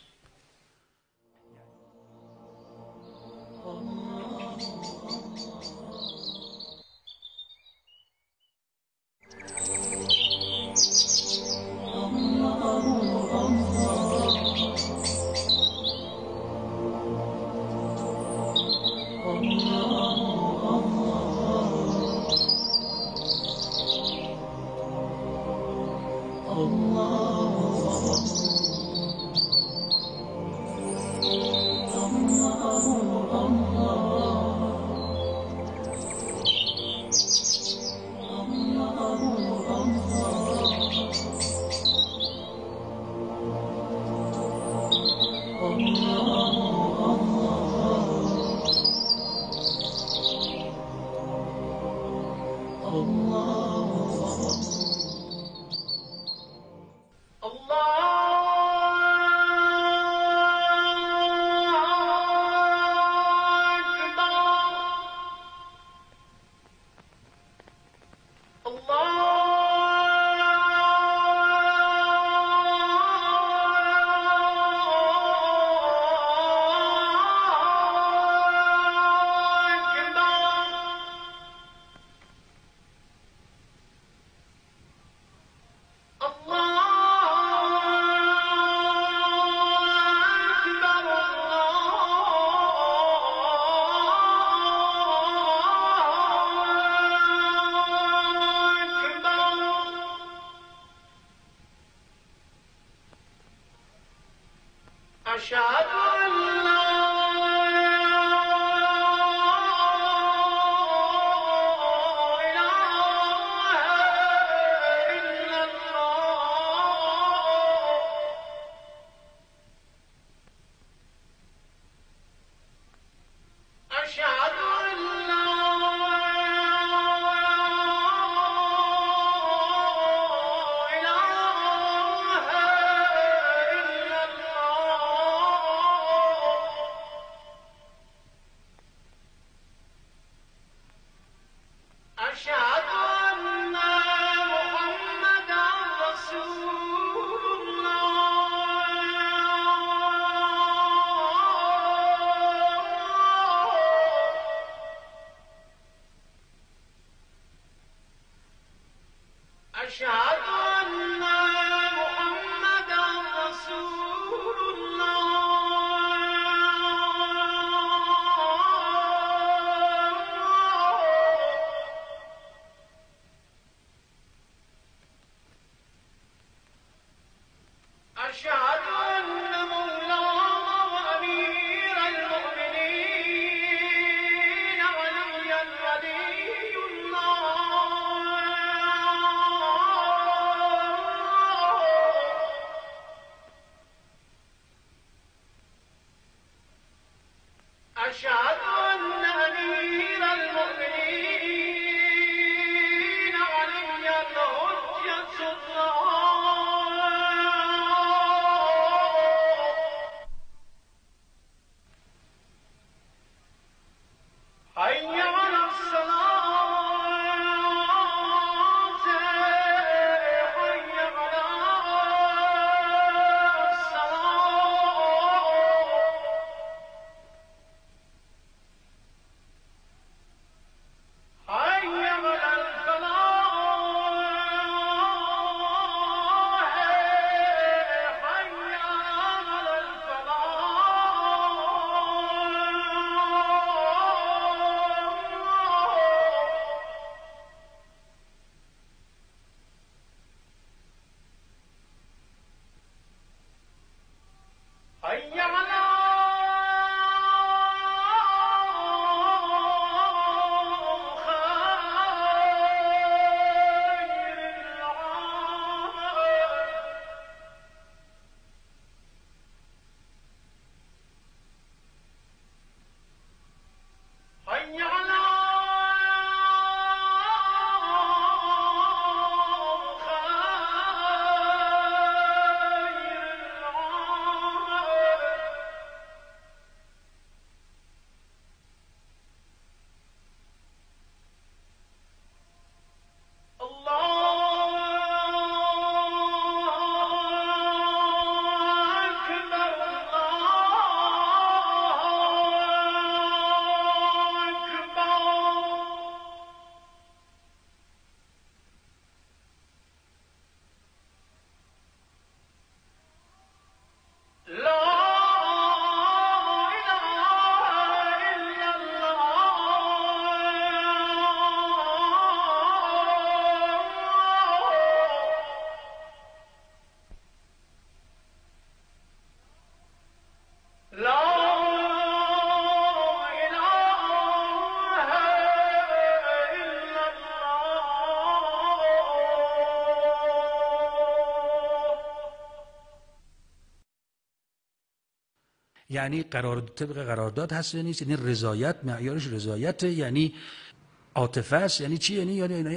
یعنی قرار طبق قرارداد هست یا نیست، یعنی رضایت معیارش رضایت، یعنی عاطفه است، یعنی چی؟ یعنی یعنی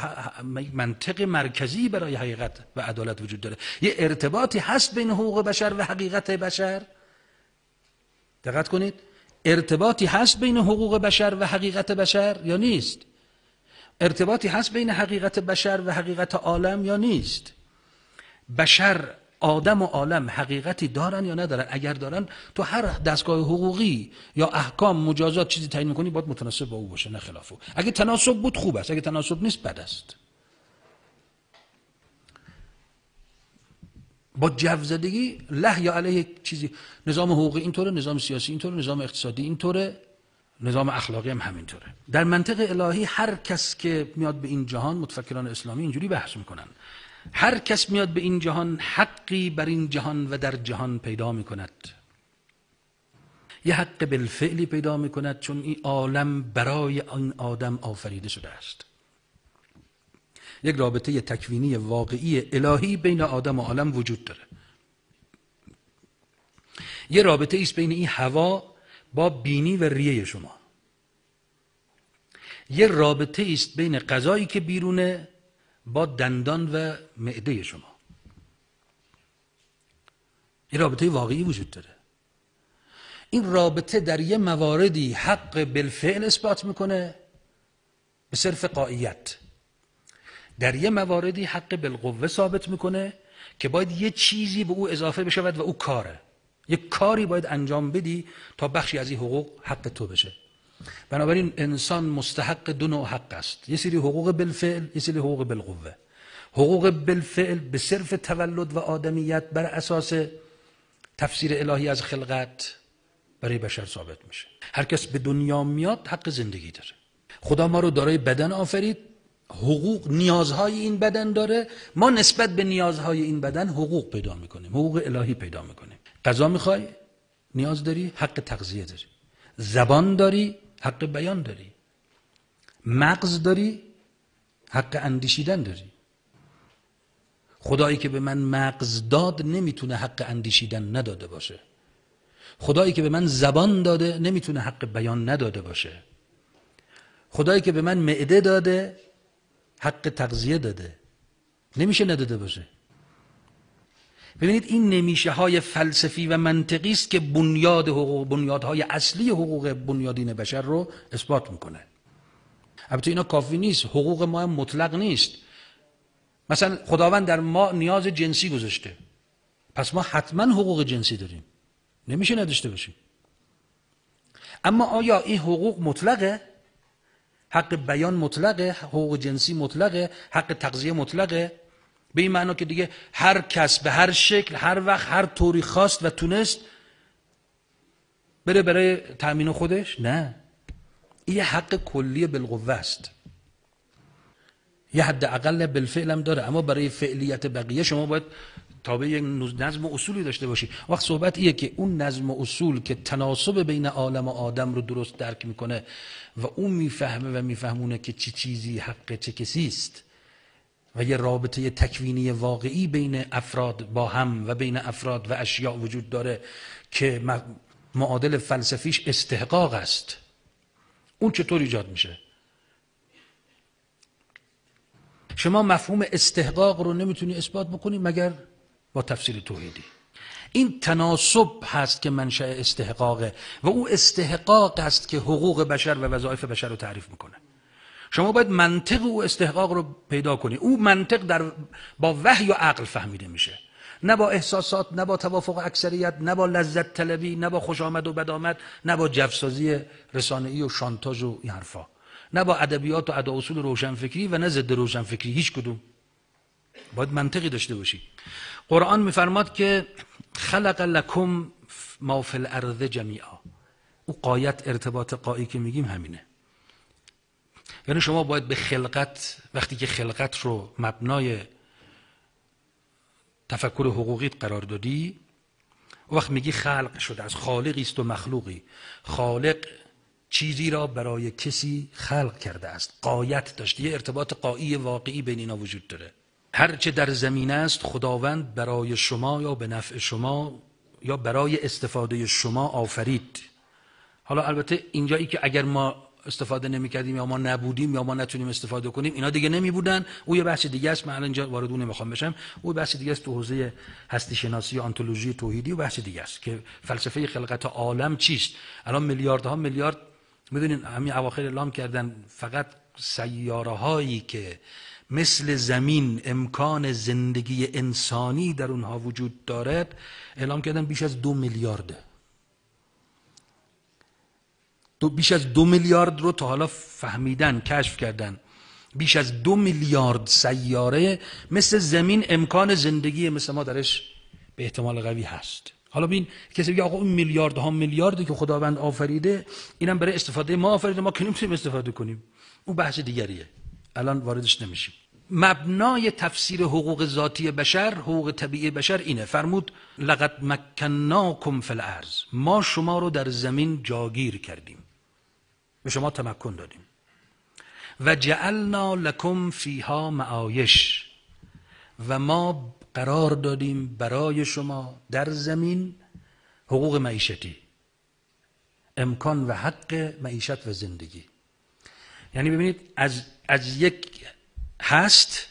منطق مرکزی برای حقیقت و عدالت وجود داره. یه ارتباطی هست بین حقوق بشر و حقیقت بشر. دقت کنید، ارتباطی هست بین حقوق بشر و حقیقت بشر یا نیست؟ ارتباطی هست بین حقیقت بشر و حقیقت عالم یا نیست؟ بشر، آدم و عالم حقیقتی دارن یا ندارن؟ اگر دارن تو هر دستگاه حقوقی یا احکام مجازات چیزی تعیین می‌کنی باید متناسب با او باشه، نه خلاف او. اگه تناسب بود خوب است، اگه تناسب نیست بد است. با جوزدگی له یا علیه چیزی، نظام حقوقی اینطوره، نظام سیاسی اینطوره، نظام اقتصادی اینطوره، نظام اخلاقی هم همینطوره. در منطق الهی هر کس که میاد به این جهان، متفکران اسلامی اینجوری بحث میکنن، هر کس میاد به این جهان حقی بر این جهان و در جهان پیدا میکند. یه حق بالفعلی پیدا میکند چون این عالم برای این آدم آفریده شده است. یک رابطه تکوینی واقعی الهی بین آدم و عالم وجود داره. یه رابطه ایست بین این هوا با بینی و ریه شما. یه رابطه ایست بین غذایی که بیرونه با دندان و معده شما. یه رابطه واقعی وجود داره. این رابطه در یه مواردی حق بالفعل اثبات میکنه به صرف قاعیت، در یه مواردی حق بالقوه ثابت میکنه که باید یه چیزی به او اضافه بشود و او کاره. یه کاری باید انجام بدی تا بخشی از این حقوق حق تو بشه. بنابراین انسان مستحق دو نوع حق است، یه سری حقوق بالفعل، یه سری حقوق بالقوه. حقوق بالفعل به صرف تولد و آدمیت بر اساس تفسیر الهی از خلقت برای بشر ثابت میشه. هر کس به دنیا میاد حق زندگی داره. خدا ما رو دارای بدن آفرید، حقوق نیازهای این بدن داره، ما نسبت به نیازهای این بدن حقوق پیدا میکنیم، حقوق الهی پیدا میکنیم. غذا میخوای نیاز داری، حق تغذیه داری. زبان داری، حق بیان داری. مغز داری، حق اندیشیدن داری. خدایی که به من مغز داد نمیتونه حق اندیشیدن نداده باشه. خدایی که به من زبان داده نمیتونه حق بیان نداده باشه. خدایی که به من معده داده حق تغذیه داده، نمیشه نداده باشه. ببینید این نمیشه های فلسفی و منطقی است که بنیاد حقوق، بنیادهای اصلی حقوق بنیادین بشر رو اثبات میکنه. البته اینا کافی نیست، حقوق ما هم مطلق نیست. مثلا خداوند در ما نیاز جنسی گذاشته، پس ما حتما حقوق جنسی داریم، نمیشه نداشته باشیم. اما آیا این حقوق مطلقه؟ حق بیان مطلقه، حقوق جنسی مطلقه، حق تغذیه مطلقه؟ به این معنا که دیگه هر کس به هر شکل، هر وقت، هر طوری خواست و تونست بره برای تأمین خودش؟ نه، این یه حق کلی بالقوه است. یه حد اقل بالفعل هم داره، اما برای فعلیت بقیه شما باید تابع یک نظم و اصولی داشته باشی. وقت صحبت ایه که اون نظم و اصول که تناسب بین عالم و آدم رو درست درک میکنه و اون میفهمه و میفهمونه که چی چیزی حق چه کسی است و یه رابطه تکوینی واقعی بین افراد با هم و بین افراد و اشیاء وجود داره که معادل فلسفیش استحقاق است. اون چطور ایجاد میشه؟ شما مفهوم استحقاق رو نمیتونی اثبات بکنی مگر با تفسیر توحیدی. این تناسب هست که منشأ استحقاقه و او استحقاق است که حقوق بشر و وظایف بشر رو تعریف میکنه. شما باید منطق او استحقاق رو پیدا کنی. او منطق در با وحی و عقل فهمیده میشه، نه با احساسات، نه با توافق اکثریت، نه با لذت طلبی، نه با خوش آمد و بد آمد، نه با جفسازی رسانه‌ای و شانتاژ و این حرفا، نه با ادبیات و ادا اصول روشنفکری و نه ضد روشنفکری، هیچ کدوم. باید منطقی داشته باشی. قرآن میفرماد که خلق لکم ما فی الارض جمیعا. او قایت ارتباط قایی که میگیم همینه. یعنی شما باید به خلقت، وقتی که خلقت رو مبنای تفکر حقوقیت قرار دادی، وقت میگی خلق شده از خالقی است و مخلوقی. خالق چیزی را برای کسی خلق کرده است، غایت داشته، یه ارتباط غایی واقعی بین اینا وجود داره. هر چه در زمین است خداوند برای شما یا به نفع شما یا برای استفاده شما آفرید. حالا البته اینجایی که اگر ما استفاده نمی‌کردیم یا ما نبودیم یا ما نتونیم استفاده کنیم اینا دیگه نمی‌بودن، او یه بحث دیگه است. من الان اینجا وارد اون نمیخوام بشم. او بحث دیگه است تو حوزه هستی شناسی و آنتولوژی توحیدی و بحث دیگه است که فلسفه خلقت عالم چیست. الان میلیاردها میلیارد میدونین همین اواخر اعلام کردن فقط سیاره هایی که مثل زمین امکان زندگی انسانی در اونها وجود دارد اعلام کردن بیش از دو میلیارده. دو بیش از دو میلیارد رو تا حالا فهمیدن، کشف کردن. بیش از دو میلیارد سیاره مثل زمین امکان زندگی مثل ما درش به احتمال قوی هست. حالا ببین کسی بگه آقا اون میلیاردها میلیاردی که خداوند آفریده اینم برای استفاده ما آفریده، ما که نمیتونیم استفاده کنیم. اون بحث دیگریه، الان واردش نمیشیم. مبنای تفسیر حقوق ذاتی بشر، حقوق طبیعی بشر اینه. فرمود لقد مکناکم فی الارض، ما شما رو در زمین جاگیر کردیم، به شما تمکن دادیم. و جعلنا لکم فیها معایش، و ما قرار دادیم برای شما در زمین حقوق معیشتی، امکان و حق معیشت و زندگی. یعنی ببینید از از یک هست،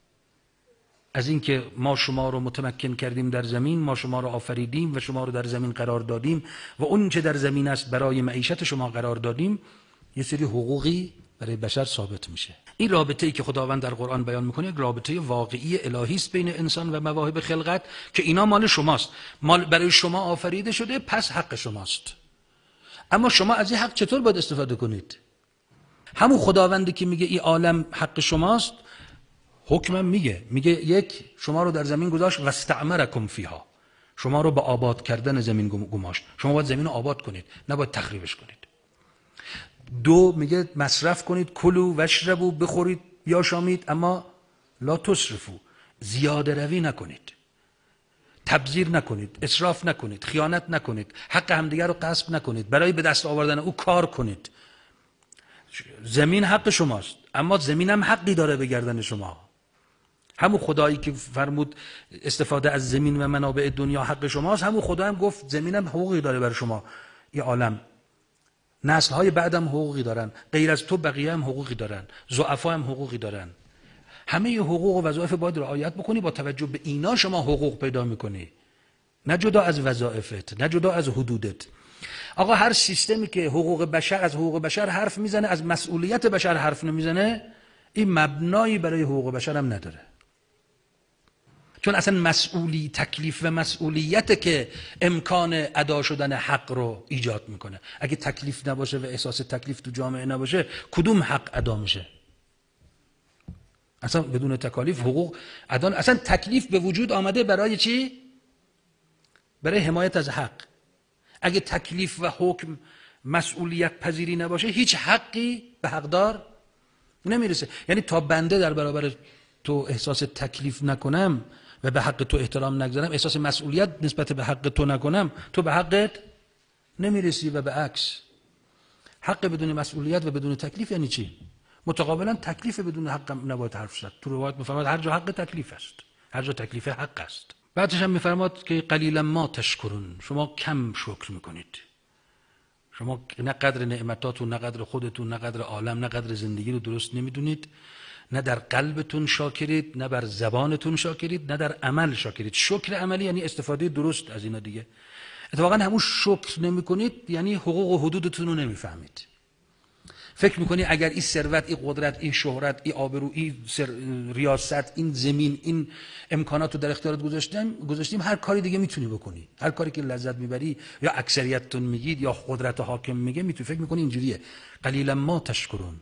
از اینکه ما شما رو متمکن کردیم در زمین، ما شما رو آفریدیم و شما رو در زمین قرار دادیم و اون چه در زمین است برای معیشت شما قرار دادیم، یه سری حقوقی برای بشر ثابت میشه. این رابطه‌ای که خداوند در قرآن بیان میکنه یک رابطه واقعی الهی است بین انسان و مواهب خلقت که اینا مال شماست، مال برای شما آفریده شده، پس حق شماست. اما شما از این حق چطور باید استفاده کنید؟ همون خداوندی که میگه این عالم حق شماست، حکمم میگه میگه یک، شما رو در زمین گذاشت و استعمرکم فیها، شما رو به آباد کردن زمین گماشت. شما باید زمین رو آباد کنید، نباید تخریبش کنید. دو، میگه مصرف کنید، کلوا واشربوا، بخورید یا شامید، اما لا تسرفوا، زیاده روی نکنید، تبذیر نکنید، اسراف نکنید، خیانت نکنید، حق همدیگر رو غصب نکنید، برای به دست آوردن او کار کنید. زمین حق شماست، اما زمین هم حقی داره به گردن شما. همون خدایی که فرمود استفاده از زمین و منابع دنیا حق شماست، همون خدا هم گفت زمین هم حقوقی داره بر شما. این عالم نسل های بعد هم حقوقی دارن، غیر از تو بقیه هم حقوقی دارن، ضعفا هم حقوقی دارن. همه حقوق و وظایف باید رعایت بکنی. با توجه به اینا شما حقوق پیدا میکنی، نه جدا از وظایفت، نه جدا از حدودت. آقا هر سیستمی که حقوق بشر از حقوق بشر حرف میزنه، از مسئولیت بشر حرف نمیزنه، این مبنایی برای حقوق بشر هم نداره. چون اصلا مسئولی تکلیف و مسئولیت که امکان ادا شدن حق رو ایجاد میکنه. اگه تکلیف نباشه و احساس تکلیف تو جامعه نباشه، کدوم حق ادا میشه؟ اصلا بدون تکالیف حقوق ادا، اصلا تکلیف به وجود آمده برای چی؟ برای حمایت از حق. اگه تکلیف و حکم مسئولیت پذیری نباشه، هیچ حقی به حقدار نمیرسه. یعنی تا بنده در برابر تو احساس تکلیف نکنم و به حق تو احترام نگذارم، احساس مسئولیت نسبت به حق تو نکنم، تو به حقت نمیرسی و به عکس. حق بدون مسئولیت و بدون تکلیف یعنی چی؟ متقابلا تکلیف بدون حق نباید حرف زد. تو روایت میفرماد هر جا حق تکلیف است، هر جا تکلیف حق است. بعدش هم میفرماد که قلیلا ما تشکرون، شما کم شکر میکنید. شما نه قدر نعمتاتون، نه قدر خودتون، نه قدر عالم، نه قدر زندگی رو درست نمیدونید. نه در قلبتون شاکرید، نه بر زبانتون شاکرید، نه در عمل شاکرید. شکر عملی یعنی استفاده درست از اینا دیگه. اتفاقا همون شکر نمی کنید یعنی حقوق و حدودتون رو نمیفهمید. فکر میکنی اگر این ثروت، این قدرت، این شهرت، این آبرو، این ریاست، این زمین، این امکانات رو در اختیارت گذاشتیم گذاشتیم هر کاری دیگه میتونی بکنی. هر کاری که لذت میبری یا اکثریتتون میگید یا قدرت حاکم میگه میتونی. فکر میکنی اینجوریه. قلیلا ما تشکرون،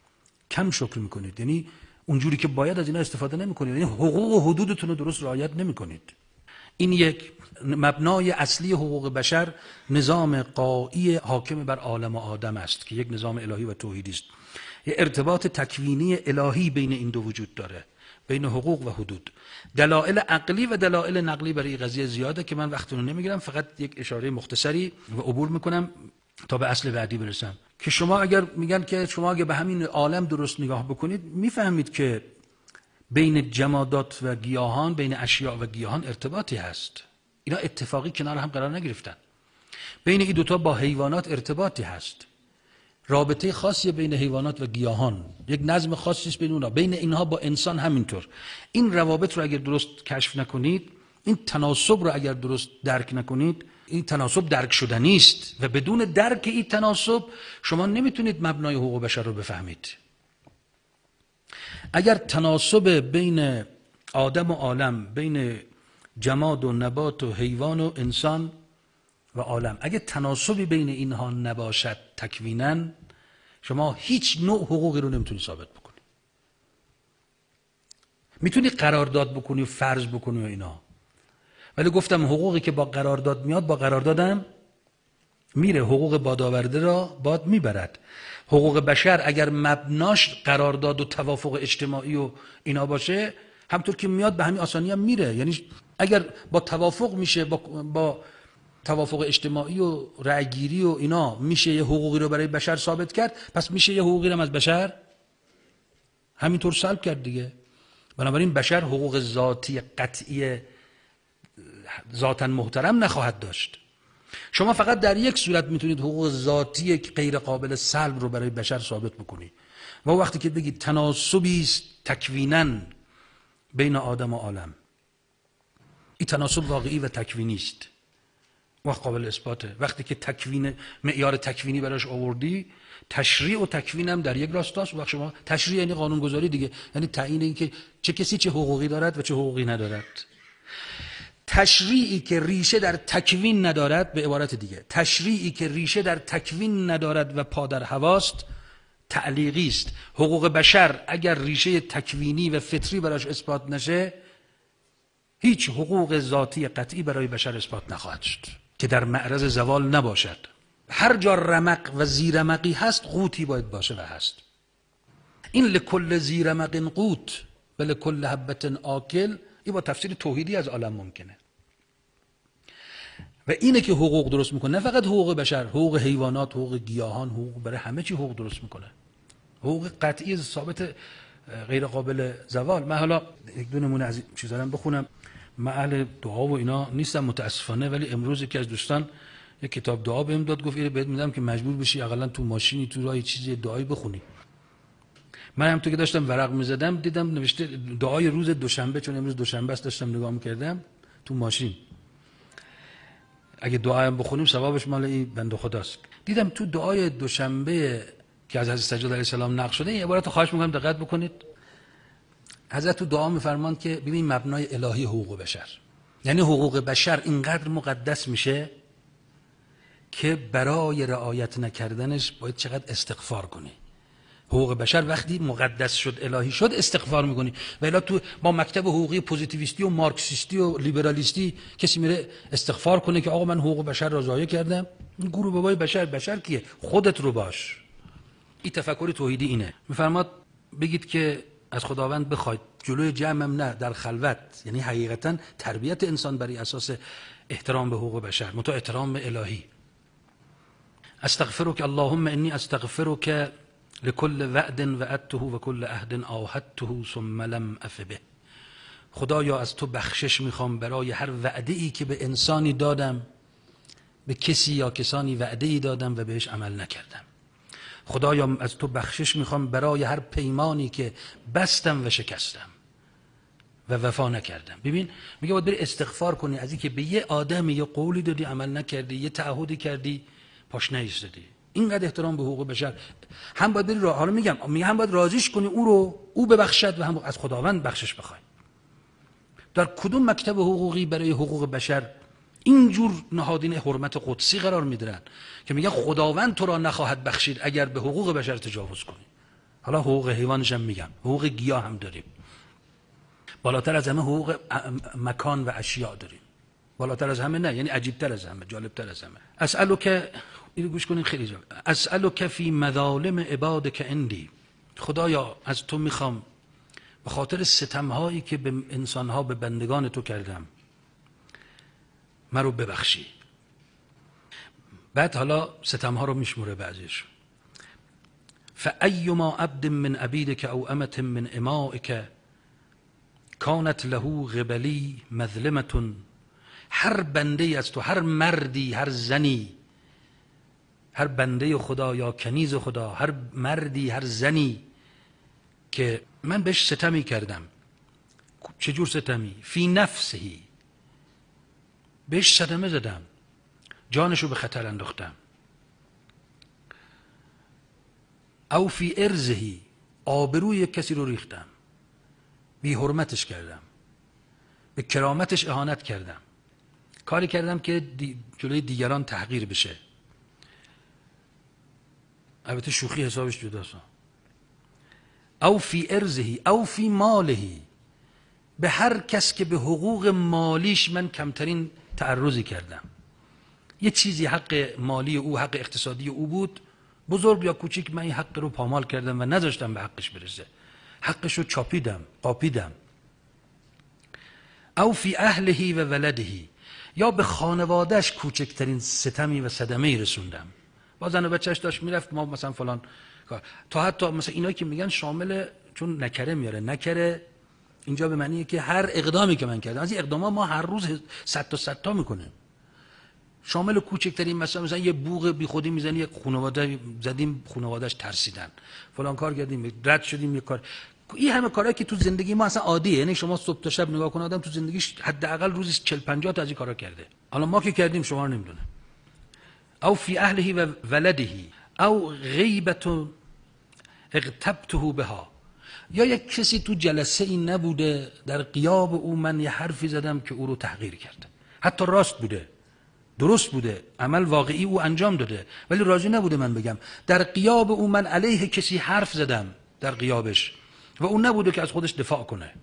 کم شکر میکنید، یعنی اونجوری که باید از اینا استفاده نمیکنید، یعنی حقوق و حدودتون رو درست رعایت نمیکنید. این یک مبنای اصلی حقوق بشر، نظام قایی حاکم بر عالم و آدم است که یک نظام الهی و توحیدی است. یک ارتباط تکوینی الهی بین این دو وجود داره، بین حقوق و حدود. دلایل عقلی و دلایل نقلی برای قضیه زیاده که من وقتتون رو نمیگیرم، فقط یک اشاره مختصری و عبور میکنم تا به اصل بعدی برسم. که شما اگر میگن که شما اگر به همین عالم درست نگاه بکنید، میفهمید که بین جمادات و گیاهان، بین اشیاء و گیاهان ارتباطی هست. اینا اتفاقی کنار هم قرار نگرفتن. بین این دوتا با حیوانات ارتباطی هست. رابطه خاصی بین حیوانات و گیاهان، یک نظم خاصی است بین اونها. بین اینها با انسان همینطور. این روابط رو اگر درست کشف نکنید، این تناسب رو اگر درست درک نکنید، این تناسب درک شدنی است و بدون درک این تناسب شما نمیتونید مبنای حقوق بشر رو بفهمید. اگر تناسب بین آدم و عالم، بین جماد و نبات و حیوان و انسان و عالم، اگر تناسبی بین اینها نباشد تکویناً، شما هیچ نوع حقوقی رو نمیتونید ثابت بکنی. میتونی قرارداد بکنی و فرض بکنی و اینا، ولی گفتم حقوقی که با قرارداد میاد با قراردادم میره حقوق بادآورده را باد میبرد. حقوق بشر اگر مبناش قرارداد و توافق اجتماعی و اینا باشه، همطور که میاد به همین آسانی هم میره. یعنی اگر با توافق میشه، با, با توافق اجتماعی و رأیگیری و اینا میشه یه حقوقی رو برای بشر ثابت کرد، پس میشه یه حقوقی رو از بشر همینطور سلب کرد دیگه. بنابراین بشر حقوق ذاتی قطعی ذاتاً محترم نخواهد داشت. شما فقط در یک صورت میتونید حقوق ذاتی غیر قابل سلب رو برای بشر ثابت بکنید، و وقتی که بگید تناسبی است تکویناً بین آدم و عالم. این تناسب واقعی و تکوینی است و قابل اثباته. وقتی که تکوین معیار تکوینی براش آوردی، تشریع و تکوین هم در یک راستاست. وقت شما تشریع یعنی قانونگذاری دیگه، یعنی تعیین این که چه کسی چه حقوقی دارد و چه حقوقی ندارد. تشریعی که ریشه در تکوین ندارد، به عبارت دیگه تشریعی که ریشه در تکوین ندارد و پا در هواست، تعلیقی است. حقوق بشر اگر ریشه تکوینی و فطری براش اثبات نشه، هیچ حقوق ذاتی قطعی برای بشر اثبات نخواهد شد که در معرض زوال نباشد. هر جا رمق و زیرمقی هست، قوتی باید باشه و هست. این لکل زیرمق قوت و لکل حبت آکل، این با تفسیر توحیدی از عالم ممکنه. و اینه که حقوق درست میکنه، نه فقط حقوق بشر، حقوق حیوانات، حقوق گیاهان، حقوق برای همه چی حقوق درست میکنه. حقوق قطعی ثابت غیر قابل زوال. من حالا یک دو نمونه از چیزا رو بخونم. من اهل دعا و اینا نیستم متاسفانه، ولی امروز یکی از دوستان یک کتاب دعا بهم داد، گفت اینو بهت میدم که مجبور بشی حداقل تو ماشینی تو راه چیزی دعایی بخونی. من هم تو که داشتم ورق میزدم دیدم نوشته دعای روز دوشنبه، چون امروز دوشنبه است داشتم نگاه میکردم تو ماشین. اگه دعا هم بخونیم ثوابش مال این بنده خداست. دیدم تو دعای دوشنبه که از حضرت سجاد علیه السلام نقل شده، این عبارت خواهش میکنم دقت بکنید. حضرت تو دعا میفرمان که ببین مبنای الهی حقوق بشر، یعنی حقوق بشر اینقدر مقدس میشه که برای رعایت نکردنش باید چقدر استغفار کنی. حقوق بشر وقتی مقدس شد، الهی شد، استغفار میکنی. و الا تو با مکتب حقوقی پوزیتیویستی و مارکسیستی و لیبرالیستی کسی میره استغفار کنه که آقا من حقوق بشر را ضایع کردم، این گروه بابای بشر بشر کیه؟ خودت رو باش. این تفکر توحیدی اینه. میفرماد بگید که از خداوند بخواید جلوی جمعم نه، در خلوت، یعنی حقیقتا تربیت انسان برای اساس احترام به حقوق بشر، متو احترام الهی. استغفرک اللهم انی استغفرک لكل وعد وعدته و کل عهد عاهدته ثم لم اف به. خدایا از تو بخشش میخوام برای هر وعده ای که به انسانی دادم، به کسی یا کسانی وعده ای دادم و بهش عمل نکردم. خدایا از تو بخشش میخوام برای هر پیمانی که بستم و شکستم و وفا نکردم. ببین میگه باید بری استغفار کنی از اینکه به یه آدم یه قولی دادی عمل نکردی، یه تعهدی کردی پاش نایستادی. اینقدر احترام به حقوق بشر. هم باید بری راه، حالا میگم میگم هم باید راضیش کنی او رو، او ببخشد، و هم از خداوند بخشش بخوای. در کدوم مکتب حقوقی برای حقوق بشر اینجور نهادین حرمت قدسی قرار میدارن که میگن خداوند تو را نخواهد بخشید اگر به حقوق بشر تجاوز کنی؟ حالا حقوق حیوانش هم میگم، حقوق گیاه هم داریم. بالاتر از همه حقوق مکان و اشیاء داریم. بالاتر از همه نه، یعنی عجیبتر از همه، جالبتر از همه. اسالک، اینو گوش کنین خیلی جالب. اسالک فی مظالم عبادک عندی. خدایا از تو میخوام به خاطر ستمهایی که به انسانها، به بندگان تو کردم، مرا ببخشی. بعد حالا ستمها رو میشموره بعضیش. فایما عبد من عبیدک او امة من امائک کانت له قبلی مظلمة. هر بنده از تو، هر مردی، هر زنی، هر بنده خدا یا کنیز خدا، هر مردی، هر زنی که من بهش ستمی کردم. چجور ستمی؟ فی نفسهی، بهش صدمه زدم، جانشو به خطر انداختم. او فی ارزهی، آبروی کسی رو ریختم، بی حرمتش کردم، به کرامتش اهانت کردم، کاری کردم که دی جلوی دیگران تحقیر بشه. البته شوخی حسابش جداست. او فی ارزهی او فی مالهی، به هر کس که به حقوق مالیش من کمترین تعرضی کردم. یه چیزی حق مالی او، حق اقتصادی او بود، بزرگ یا کوچیک، من این حق رو پامال کردم و نذاشتم به حقش برسه، حقش رو چاپیدم، قاپیدم. او فی اهله و ولده، یا به خانوادهش کوچکترین ستمی و صدمه‌ای رسوندم. با زن و بچه‌اش داشت میرفت، ما مثلا فلان کار، تا حتی مثلا اینا که میگن شامل، چون نکره میاره، نکره اینجا به معنیه که هر اقدامی که من کردم، از این اقداما ما هر روز صد تا صد تا میکنیم، شامل کوچکترین مثلا مثلا یه بوق بیخودی میزنی، یک خانواده زدیم خانواده‌اش ترسیدن، فلان کار کردیم، رد شدیم، یک کار، این همه کارهایی که تو زندگی ما اصلا عادیه. یعنی شما صبح تا شب نگاه کن، آدم تو زندگیش حداقل روزی چهل پنجاه تا از این کارا کرده. حالا ما که کردیم، شما رو نمیدونه. او فی اهله و ولده او غیبت اغتبته بها، یا یک کسی تو جلسه این نبوده، در غیاب او من یه حرفی زدم که او رو تحقیر کرده، حتی راست بوده، درست بوده، عمل واقعی او انجام داده، ولی راضی نبوده من بگم. در غیاب او من علیه کسی حرف زدم، در غیابش، و اون نبوده که از خودش دفاع کنه.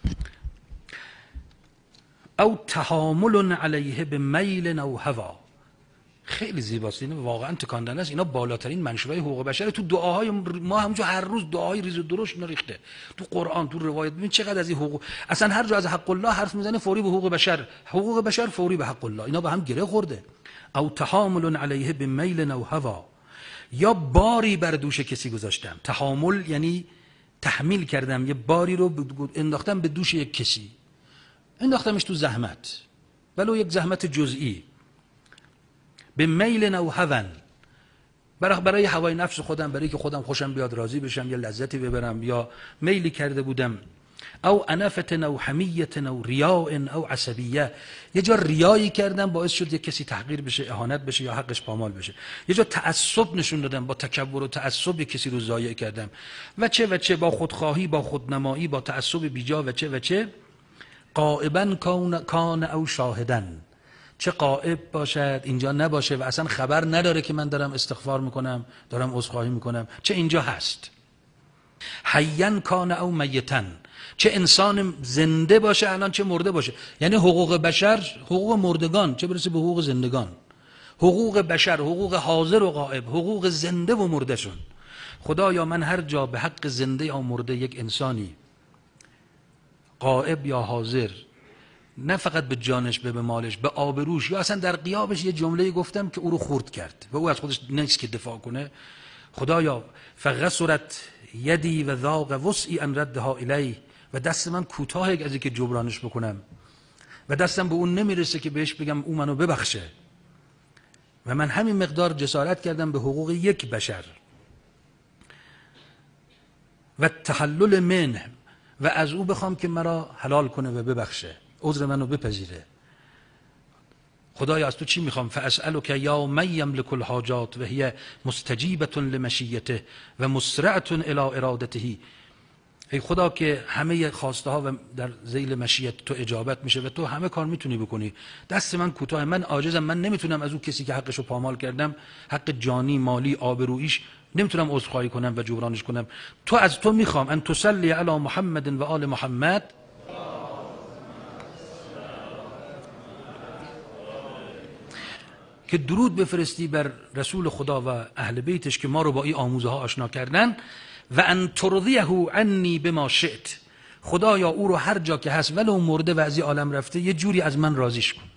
او تحامل علیه به میل او هوا، خیلی زیباست، این واقعا تکاندن است. اینا بالاترین منشأ حقوق بشر. تو دعاهای ما همونجا هر روز دعای ریز و درشت اینا ریخته تو قرآن، تو روایت. ببین چقدر از این حقوق، اصلا هر جا از حق الله حرف میزنه فوری به حقوق بشر، حقوق بشر فوری به حق الله، اینا با هم گره خورده. او تحامل علیه به میل او هوا، یا باری بر دوش کسی گذاشتم. تحامل یعنی تحمیل کردم، یه باری رو انداختم به دوش یک کسی، انداختمش تو زحمت، ولو یک زحمت جزئی. به میل او هون، برای برای هوای نفس خودم، برای که خودم خوشم بیاد، راضی بشم، یا لذتی ببرم، یا میلی کرده بودم. او انفت او حمیت او ریاء او عصبیه، یه جا ریایی کردم باعث شد یک کسی تحقیر بشه، اهانت بشه، یا حقش پامال بشه. یه جا تعصب نشون دادم، با تکبر و تعصب یک کسی رو ضایع کردم، و چه و چه، با خودخواهی، با خودنمایی، با تعصب بیجا، و چه و چه. غائبا کان او شاهدن، چه غائب باشد، اینجا نباشه و اصلا خبر نداره که من دارم استغفار میکنم، دارم عذرخواهی میکنم، چه اینجا هست. حیاً کان او میتن، چه انسان زنده باشه الان، چه مرده باشه. یعنی حقوق بشر، حقوق مردگان، چه برسه به حقوق زندگان. حقوق بشر، حقوق حاضر و غائب، حقوق زنده و مرده شون. خدایا من هر جا به حق زنده یا مرده یک انسانی، غائب یا حاضر، نه فقط به جانش، به مالش، به آبروش، یا اصلا در غیابش یه جمله گفتم که او رو خورد کرد و او از خودش نیست که دفاع کنه، خدایا فغسرت یدی و ذاق وسعی ان ردها الیه، و دست من کوتاه از اینکه جبرانش بکنم، و دستم به اون نمیرسه که بهش بگم او منو ببخشه، و من همین مقدار جسارت کردم به حقوق یک بشر. و تحلل منه، و از او بخوام که مرا حلال کنه و ببخشه، عذر منو بپذیره. خدایا از تو چی میخوام؟ فاسألک یا من یملک الحاجات و هی مستجیبة لمشیته و مسرعة الی ارادته. ای خدا که همه خواسته ها و در ذیل مشیت تو اجابت میشه و تو همه کار میتونی بکنی. دست من کوتاه، من عاجزم، من نمیتونم از اون کسی که حقشو پامال کردم، حق جانی، مالی، آبرویش، نمیتونم عذرخواهی کنم و جبرانش کنم. تو از تو میخوام ان تصلی علی محمد و آل محمد، که درود بفرستی بر رسول خدا و اهل بیتش که ما رو با این آموزه ها آشنا کردن. و ان ترضیه عنی بما شئت، خدایا او رو هر جا که هست ولو مرده و از این عالم رفته یه جوری از من راضیش کن.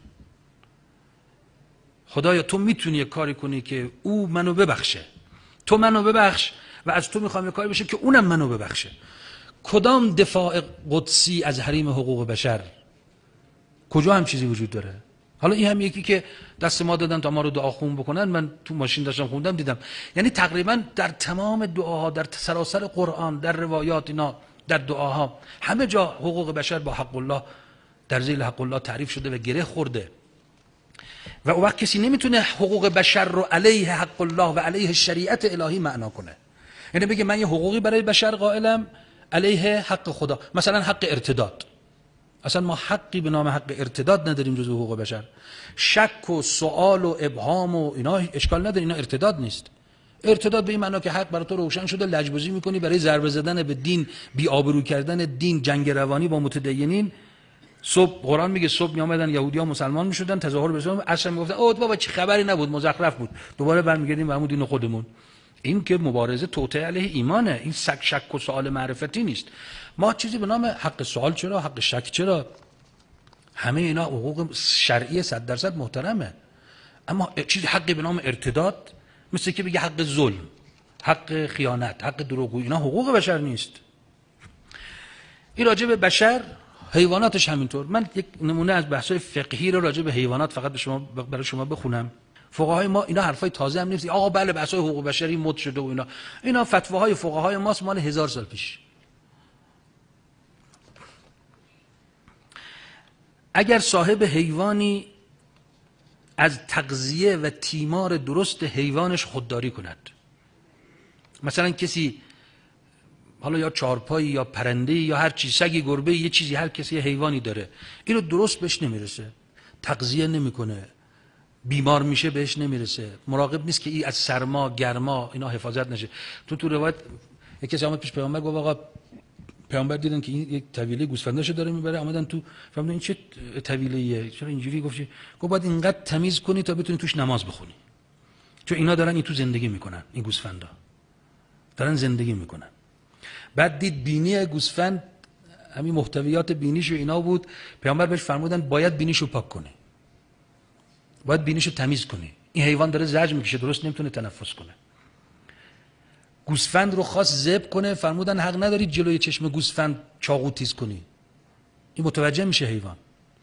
خدایا تو میتونی یه کاری کنی که او منو ببخشه، تو منو ببخش، و از تو میخوام یه کاری بشه که اونم منو ببخشه. کدام دفاع قدسی از حریم حقوق بشر؟ کجا هم چیزی وجود داره؟ حالا این هم یکی که دست ما دادن تا ما رو دعا خون بکنن، من تو ماشین داشتم خوندم دیدم، یعنی تقریبا در تمام دعاها، در سراسر قرآن، در روایات، اینا در دعاها، همه جا حقوق بشر با حق الله در ذیل حق الله تعریف شده و گره خورده. و اون وقت کسی نمیتونه حقوق بشر رو علیه حق الله و علیه شریعت الهی معنا کنه. یعنی بگه من یه حقوقی برای بشر قائلم علیه حق خدا، مثلا حق ارتداد. اصلا ما حقی به نام حق ارتداد نداریم جز حقوق بشر. شک و سوال و ابهام و اینا اشکال نداره، اینا ارتداد نیست. ارتداد به این معنا که حق برای تو روشن شده، لجبازی میکنی برای ضربه زدن به دین، بی آبرو کردن دین، جنگ روانی با متدینین، صبح قرآن میگه صبح میآمدن یهودی‌ها مسلمان میشدن، تظاهر به اسلام، عصر میگفتن اوه بابا چه خبری نبود، مزخرف بود، دوباره برمیگردیم به همون دین خودمون. این که مبارزه توطئه علیه ایمانه، این شک شک و سوال معرفتی نیست. ما چیزی به نام حق سوال چرا، حق شک چرا؟ همه اینا حقوق شرعی صد درصد محترمه، اما چیزی حقی به نام ارتداد، مثل که بگه حق ظلم، حق خیانت، حق دروغگویی، اینا حقوق بشر نیست. این راجع به بشر، حیواناتش همینطور. من یک نمونه از بحث‌های فقهی رو راجع به حیوانات فقط به شما برای شما بخونم. فقهای ما اینا حرفای تازه هم نیست. آقا بله بحث‌های حقوق بشری مد شده و اینا. اینا فتواهای فقهای ماست مال هزار سال پیش. اگر صاحب حیوانی از تغذیه و تیمار درست حیوانش خودداری کند، مثلا کسی حالا یا چارپایی یا پرنده یا هر چیز، سگی، گربه، یه چیزی، هر کسی یه حیوانی داره، اینو درست بهش نمیرسه، تغذیه نمیکنه، بیمار میشه بهش نمیرسه، مراقب نیست که این از سرما، گرما اینا حفاظت نشه. تو تو روایت یک کسی آمد پیش پیامبر گفت آقا پیامبر دیدن که این یک طویله گوسفنداشو داره میبره، آمدن تو فهمیدن این چه طویله‌ایه، چرا اینجوری؟ گفت گفت باید اینقدر تمیز کنی تا بتونی توش نماز بخونی، چون اینا دارن این تو زندگی میکنن، این گوسفندا دارن زندگی میکنن. بعد دید بینی گوسفند همین محتویات بینیش و اینا بود، پیامبر بهش فرمودن باید بینیشو پاک کنی، باید بینیشو تمیز کنی، این حیوان داره زجر میکشه، درست نمیتونه تنفس کنه. گوسفند رو خواست ذبح کنه، فرمودن حق نداری جلوی چشم گوسفند چاقو تیز کنی، این متوجه میشه حیوان.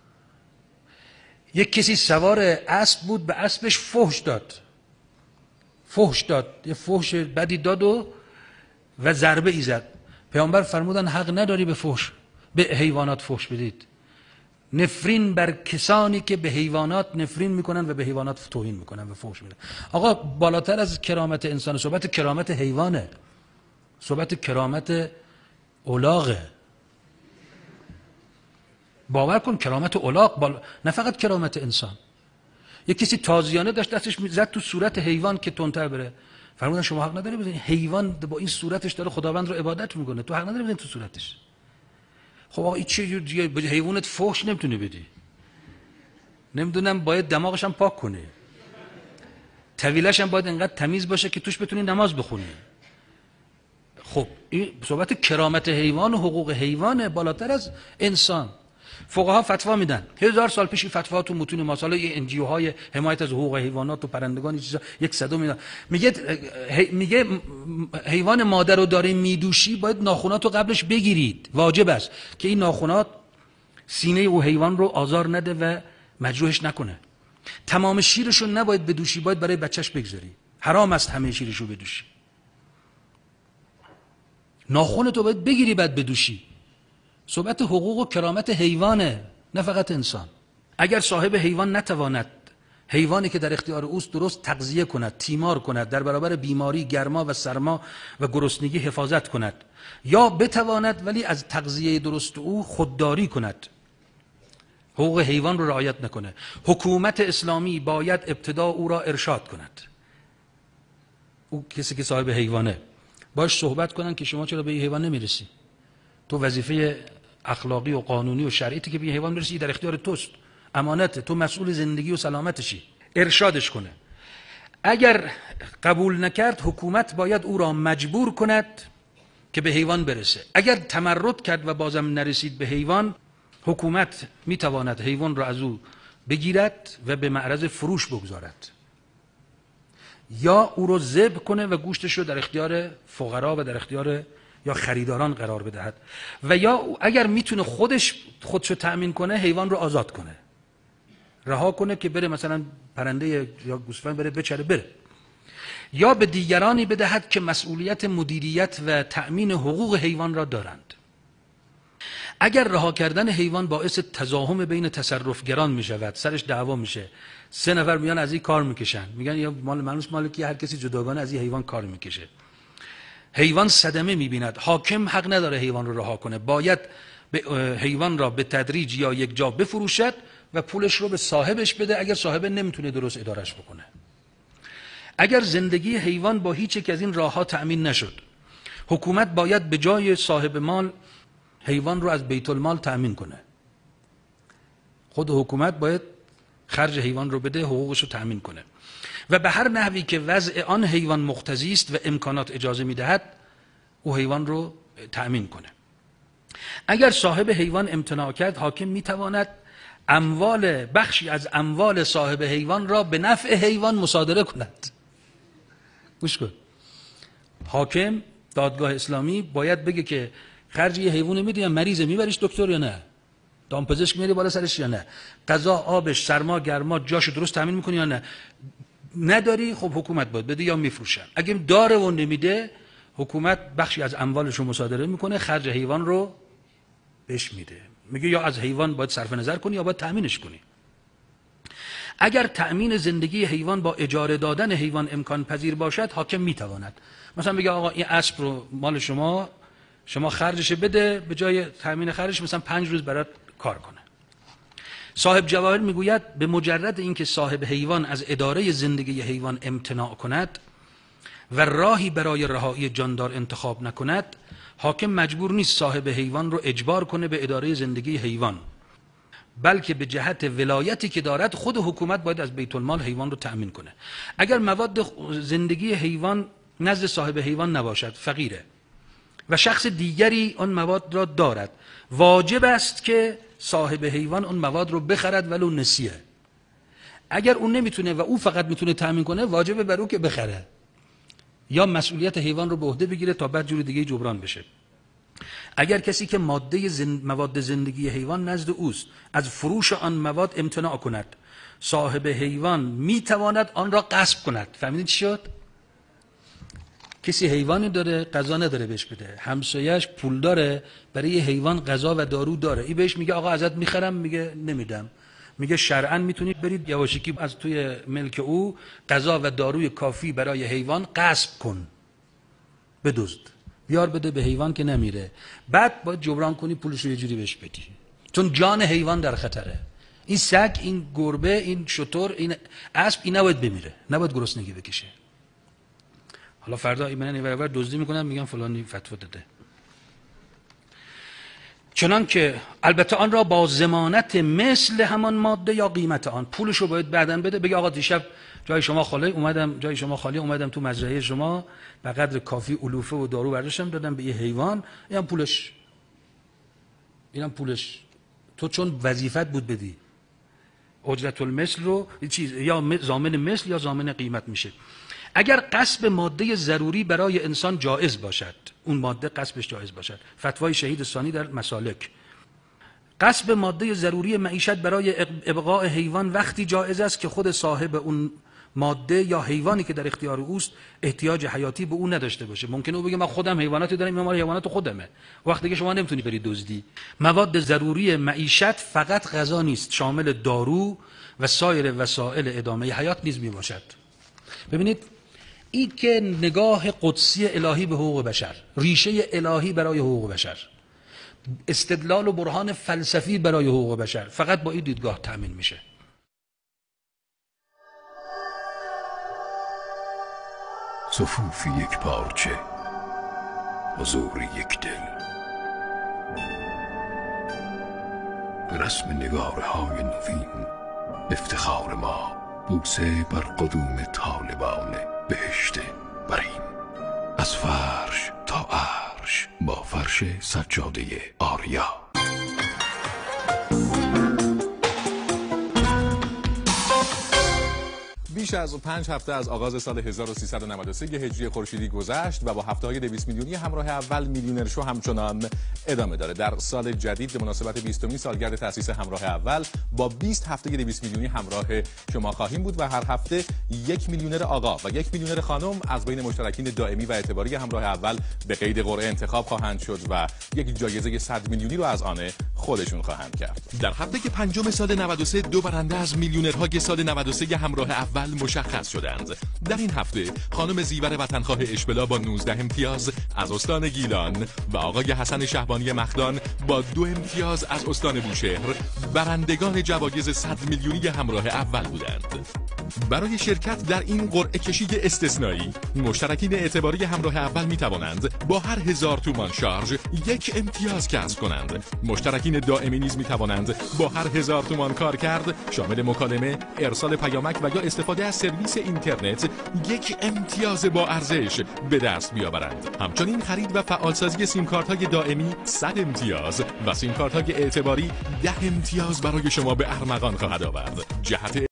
یک کسی سوار اسب بود، به اسبش فحش داد، فحش داد، یه فحش بدی داد و و ضربه ای زد. پیامبر فرمودن حق نداری به فحش، به حیوانات فحش بدید. نفرین بر کسانی که به حیوانات نفرین میکنن و به حیوانات توهین میکنن و فحش میدن. آقا بالاتر از کرامت انسان صحبت کرامت حیوانه، صحبت کرامت الاغه. باور کن کرامت الاغ بال... نه فقط کرامت انسان. یک کسی تازیانه داشت دستش میزد تو صورت حیوان که تندتر بره، فرمودن شما حق نداری بزنید، حیوان با این صورتش داره خداوند رو عبادت میکنه، تو حق نداری بزنید تو صورتش. خب آقا این چه جوریه؟ به حیوانت فحش نمیتونی بدی، نمیدونم باید دماغش هم پاک کنه، طویلش هم باید انقدر تمیز باشه که توش بتونی نماز بخونی. خب این صحبت کرامت حیوان و حقوق حیوانه، بالاتر از انسان. فقها فتوا میدن، هزار سال پیش فتوا تو متون ما، حالا این انجیو های حمایت از حقوق حیوانات و پرندگان چیزا یک صدم میدن، میگه میگه حیوان مادر رو داره میدوشی باید ناخونات رو قبلش بگیرید، واجب است که این ناخونات سینه او حیوان رو آزار نده و مجروحش نکنه. تمام شیرش رو نباید بدوشی، باید برای بچهش بگذاری، حرام است همه شیرش رو بدوشی. ناخونت رو باید بگیری بعد بدوشی. صحبت حقوق و کرامت حیوانه، نه فقط انسان. اگر صاحب حیوان نتواند حیوانی که در اختیار اوست درست تغذیه کند، تیمار کند، در برابر بیماری، گرما و سرما و گرسنگی حفاظت کند، یا بتواند ولی از تغذیه درست او خودداری کند، حقوق حیوان رو رعایت نکنه، حکومت اسلامی باید ابتدا او را ارشاد کند. او کسی که صاحب حیوانه باش صحبت کنن که شما چرا به این حیوان نمیرسی؟ تو وظیفه اخلاقی و قانونی و شرعیتی که به حیوان برسی در اختیار توست، امانته، تو مسئول زندگی و سلامتشی. ارشادش کنه. اگر قبول نکرد حکومت باید او را مجبور کند که به حیوان برسه. اگر تمرد کرد و بازم نرسید به حیوان، حکومت میتواند حیوان را از او بگیرد و به معرض فروش بگذارد، یا او را ذبح کنه و گوشتش رو در اختیار فقرا و در اختیار یا خریداران قرار بدهد، و یا اگر میتونه خودش خودشو تأمین کنه حیوان رو آزاد کنه، رها کنه که بره مثلا پرنده یا گوسفند بره بچره بره، یا به دیگرانی بدهد که مسئولیت مدیریت و تأمین حقوق حیوان را دارند. اگر رها کردن حیوان باعث تزاحم بین تصرفگران می شود، سرش دعوا میشه، سه نفر میان از این کار میکشن، میگن یا مال منوس مالکی، هر کسی جداگانه از این حیوان کار میکشه، حیوان صدمه میبیند، حاکم حق نداره حیوان رو رها کنه، باید حیوان را به تدریج یا یک جا بفروشد و پولش رو به صاحبش بده اگر صاحب نمیتونه درست ادارش بکنه. اگر زندگی حیوان با هیچ یک از این راهها تأمین نشد، حکومت باید به جای صاحب مال حیوان رو از بیت المال تأمین کنه. خود حکومت باید خرج حیوان رو بده، حقوقش رو تأمین کنه و به هر نحوی که وضع آن حیوان مقتضی است و امکانات اجازه میدهد او حیوان رو تأمین کنه. اگر صاحب حیوان امتناع کرد، حاکم میتواند اموال بخشی از اموال صاحب حیوان را به نفع حیوان مصادره کند. گوش کن، حاکم دادگاه اسلامی باید بگه که خرج یه حیوان میدی یا مریضه میبریش دکتر یا نه، دامپزشک میاری بالا سرش یا نه، غذا آبش سرما گرما جاشو درست تامین میکنی یا نه، نداری خب حکومت باید بده یا میفروشن. اگه داره و نمیده حکومت بخشی از اموالش رو مصادره میکنه، خرج حیوان رو بهش میده، میگه یا از حیوان باید صرف نظر کنی یا باید تأمینش کنی. اگر تأمین زندگی حیوان با اجاره دادن حیوان امکان پذیر باشد، حاکم میتواند مثلا بگه آقا این اسب رو مال شما، شما خرجش بده، به جای تأمین خرجش مثلا پنج روز برات کار کنه. صاحب جواهر میگوید به مجرد اینکه صاحب حیوان از اداره زندگی حیوان امتناع کند و راهی برای رهایی جاندار انتخاب نکند، حاکم مجبور نیست صاحب حیوان رو اجبار کنه به اداره زندگی حیوان، بلکه به جهت ولایتی که دارد خود حکومت باید از بیت المال حیوان رو تأمین کنه. اگر مواد زندگی حیوان نزد صاحب حیوان نباشد، فقیره و شخص دیگری آن مواد را دارد، واجب است که صاحب حیوان اون مواد رو بخرد ولو نسیه. اگر اون نمیتونه و او فقط میتونه تأمین کنه، واجب بر او که بخره یا مسئولیت حیوان رو به عهده بگیره تا بعد جور دیگه جبران بشه. اگر کسی که ماده زند... مواد زندگی حیوان نزد اوست از فروش آن مواد امتناع کند، صاحب حیوان میتواند آن را غصب کند. فهمیدید چی شد؟ کسی حیوانی داره غذا نداره بهش بده، همسایه‌اش پول داره برای حیوان غذا و دارو داره، این بهش میگه آقا ازت میخرم، میگه نمیدم، میگه شرعاً میتونید برید یواشکی از توی ملک او غذا و داروی کافی برای حیوان غصب کن، بدزد، بیار بده به حیوان که نمیره، بعد باید جبران کنی پولش رو یه جوری بهش بدی، چون جان حیوان در خطره. این سگ، این گربه، این شتر، این اسب، این نباید بمیره، نباید گرسنگی بکشه. حالا فردا ایمنن این برابر دزدی میکنن میگن فلانی فتوا داده. چنان که البته آن را با ضمانت مثل همان ماده یا قیمت آن، پولش رو باید بعداً بده، بگه آقا دیشب جای شما خالی اومدم جای شما خالی اومدم تو مزرعه شما به قدر کافی علوفه و دارو برداشتم دادم به یه حیوان، اینم پولش، اینم پولش، تو چون وظیفت بود بدی. اجرت المثل رو چیز یا ضامن مثل یا ضامن قیمت میشه. اگر غصب ماده ضروری برای انسان جایز باشد، اون ماده غصبش جایز باشد، فتوای شهید ثانی در مسالک. غصب ماده ضروری معیشت برای ابقاء حیوان وقتی جایز است که خود صاحب اون ماده یا حیوانی که در اختیار اوست احتیاج حیاتی به اون نداشته باشه. ممکنه او بگه من خودم حیواناتی دارم، این مال حیوانات خودمه، وقتی که شما نمیتونی بری دزدی. مواد ضروری معیشت فقط غذا نیست، شامل دارو و سایر وسایل ادامه حیات نیز می باشد. ببینید این که نگاه قدسی الهی به حقوق بشر، ریشه الهی برای حقوق بشر، استدلال و برهان فلسفی برای حقوق بشر فقط با این دیدگاه تأمین میشه.
صفوف یک پارچه، حضور یک دل، رسم نگاره های نوین، افتخار ما، بوسه بر قدوم طالبان بهشت برین، از فرش تا عرش با فرش سجاده آریا.
بیش از پنج هفته از آغاز سال هزار و سیصد و نود و سه هجری خورشیدی گذشت و با هفته‌های دویست میلیونی همراه اول میلیونر شو همچنان ادامه داره. در سال جدید به مناسبت بیستمین سالگرد تأسیس همراه اول با بیست هفته دویست میلیونی همراه شما خواهیم بود و هر هفته یک میلیونر آقا و یک میلیونر خانم از بین مشترکین دائمی و اعتباری همراه اول به قید قرعه انتخاب خواهند شد و یک جایزه صد میلیونی رو از آن خودشون خواهند کرد.
در هفته که پنجم سال نود و سه دو برنده از میلیونرهای سال نود و سه همراه اول
مشخص شدند. در این هفته خانم زیور وطنخواه اشبلا با نوزده امتیاز از استان گیلان و آقای حسن شهبانی مخدان با دو امتیاز از استان بوشهر برندگان جوایز صد میلیونی همراه اول بودند. برای شرکت در این قرعه کشی استثنایی مشترکین اعتباری همراه اول می توانند با هر هزار تومان شارژ یک امتیاز کسب کنند. مشترکین دائمی نیز می توانند با هر هزار تومان کار کرد شامل مکالمه، ارسال پیامک و یا استفاده از سرویس اینترنت یک امتیاز با ارزش به دست بیاورند. همچنین خرید و فعالسازی سیم کارت های دائمی صد امتیاز و سیم کارت های اعتباری ده امتیاز برای شما به ارمغان خواهد آورد. جهت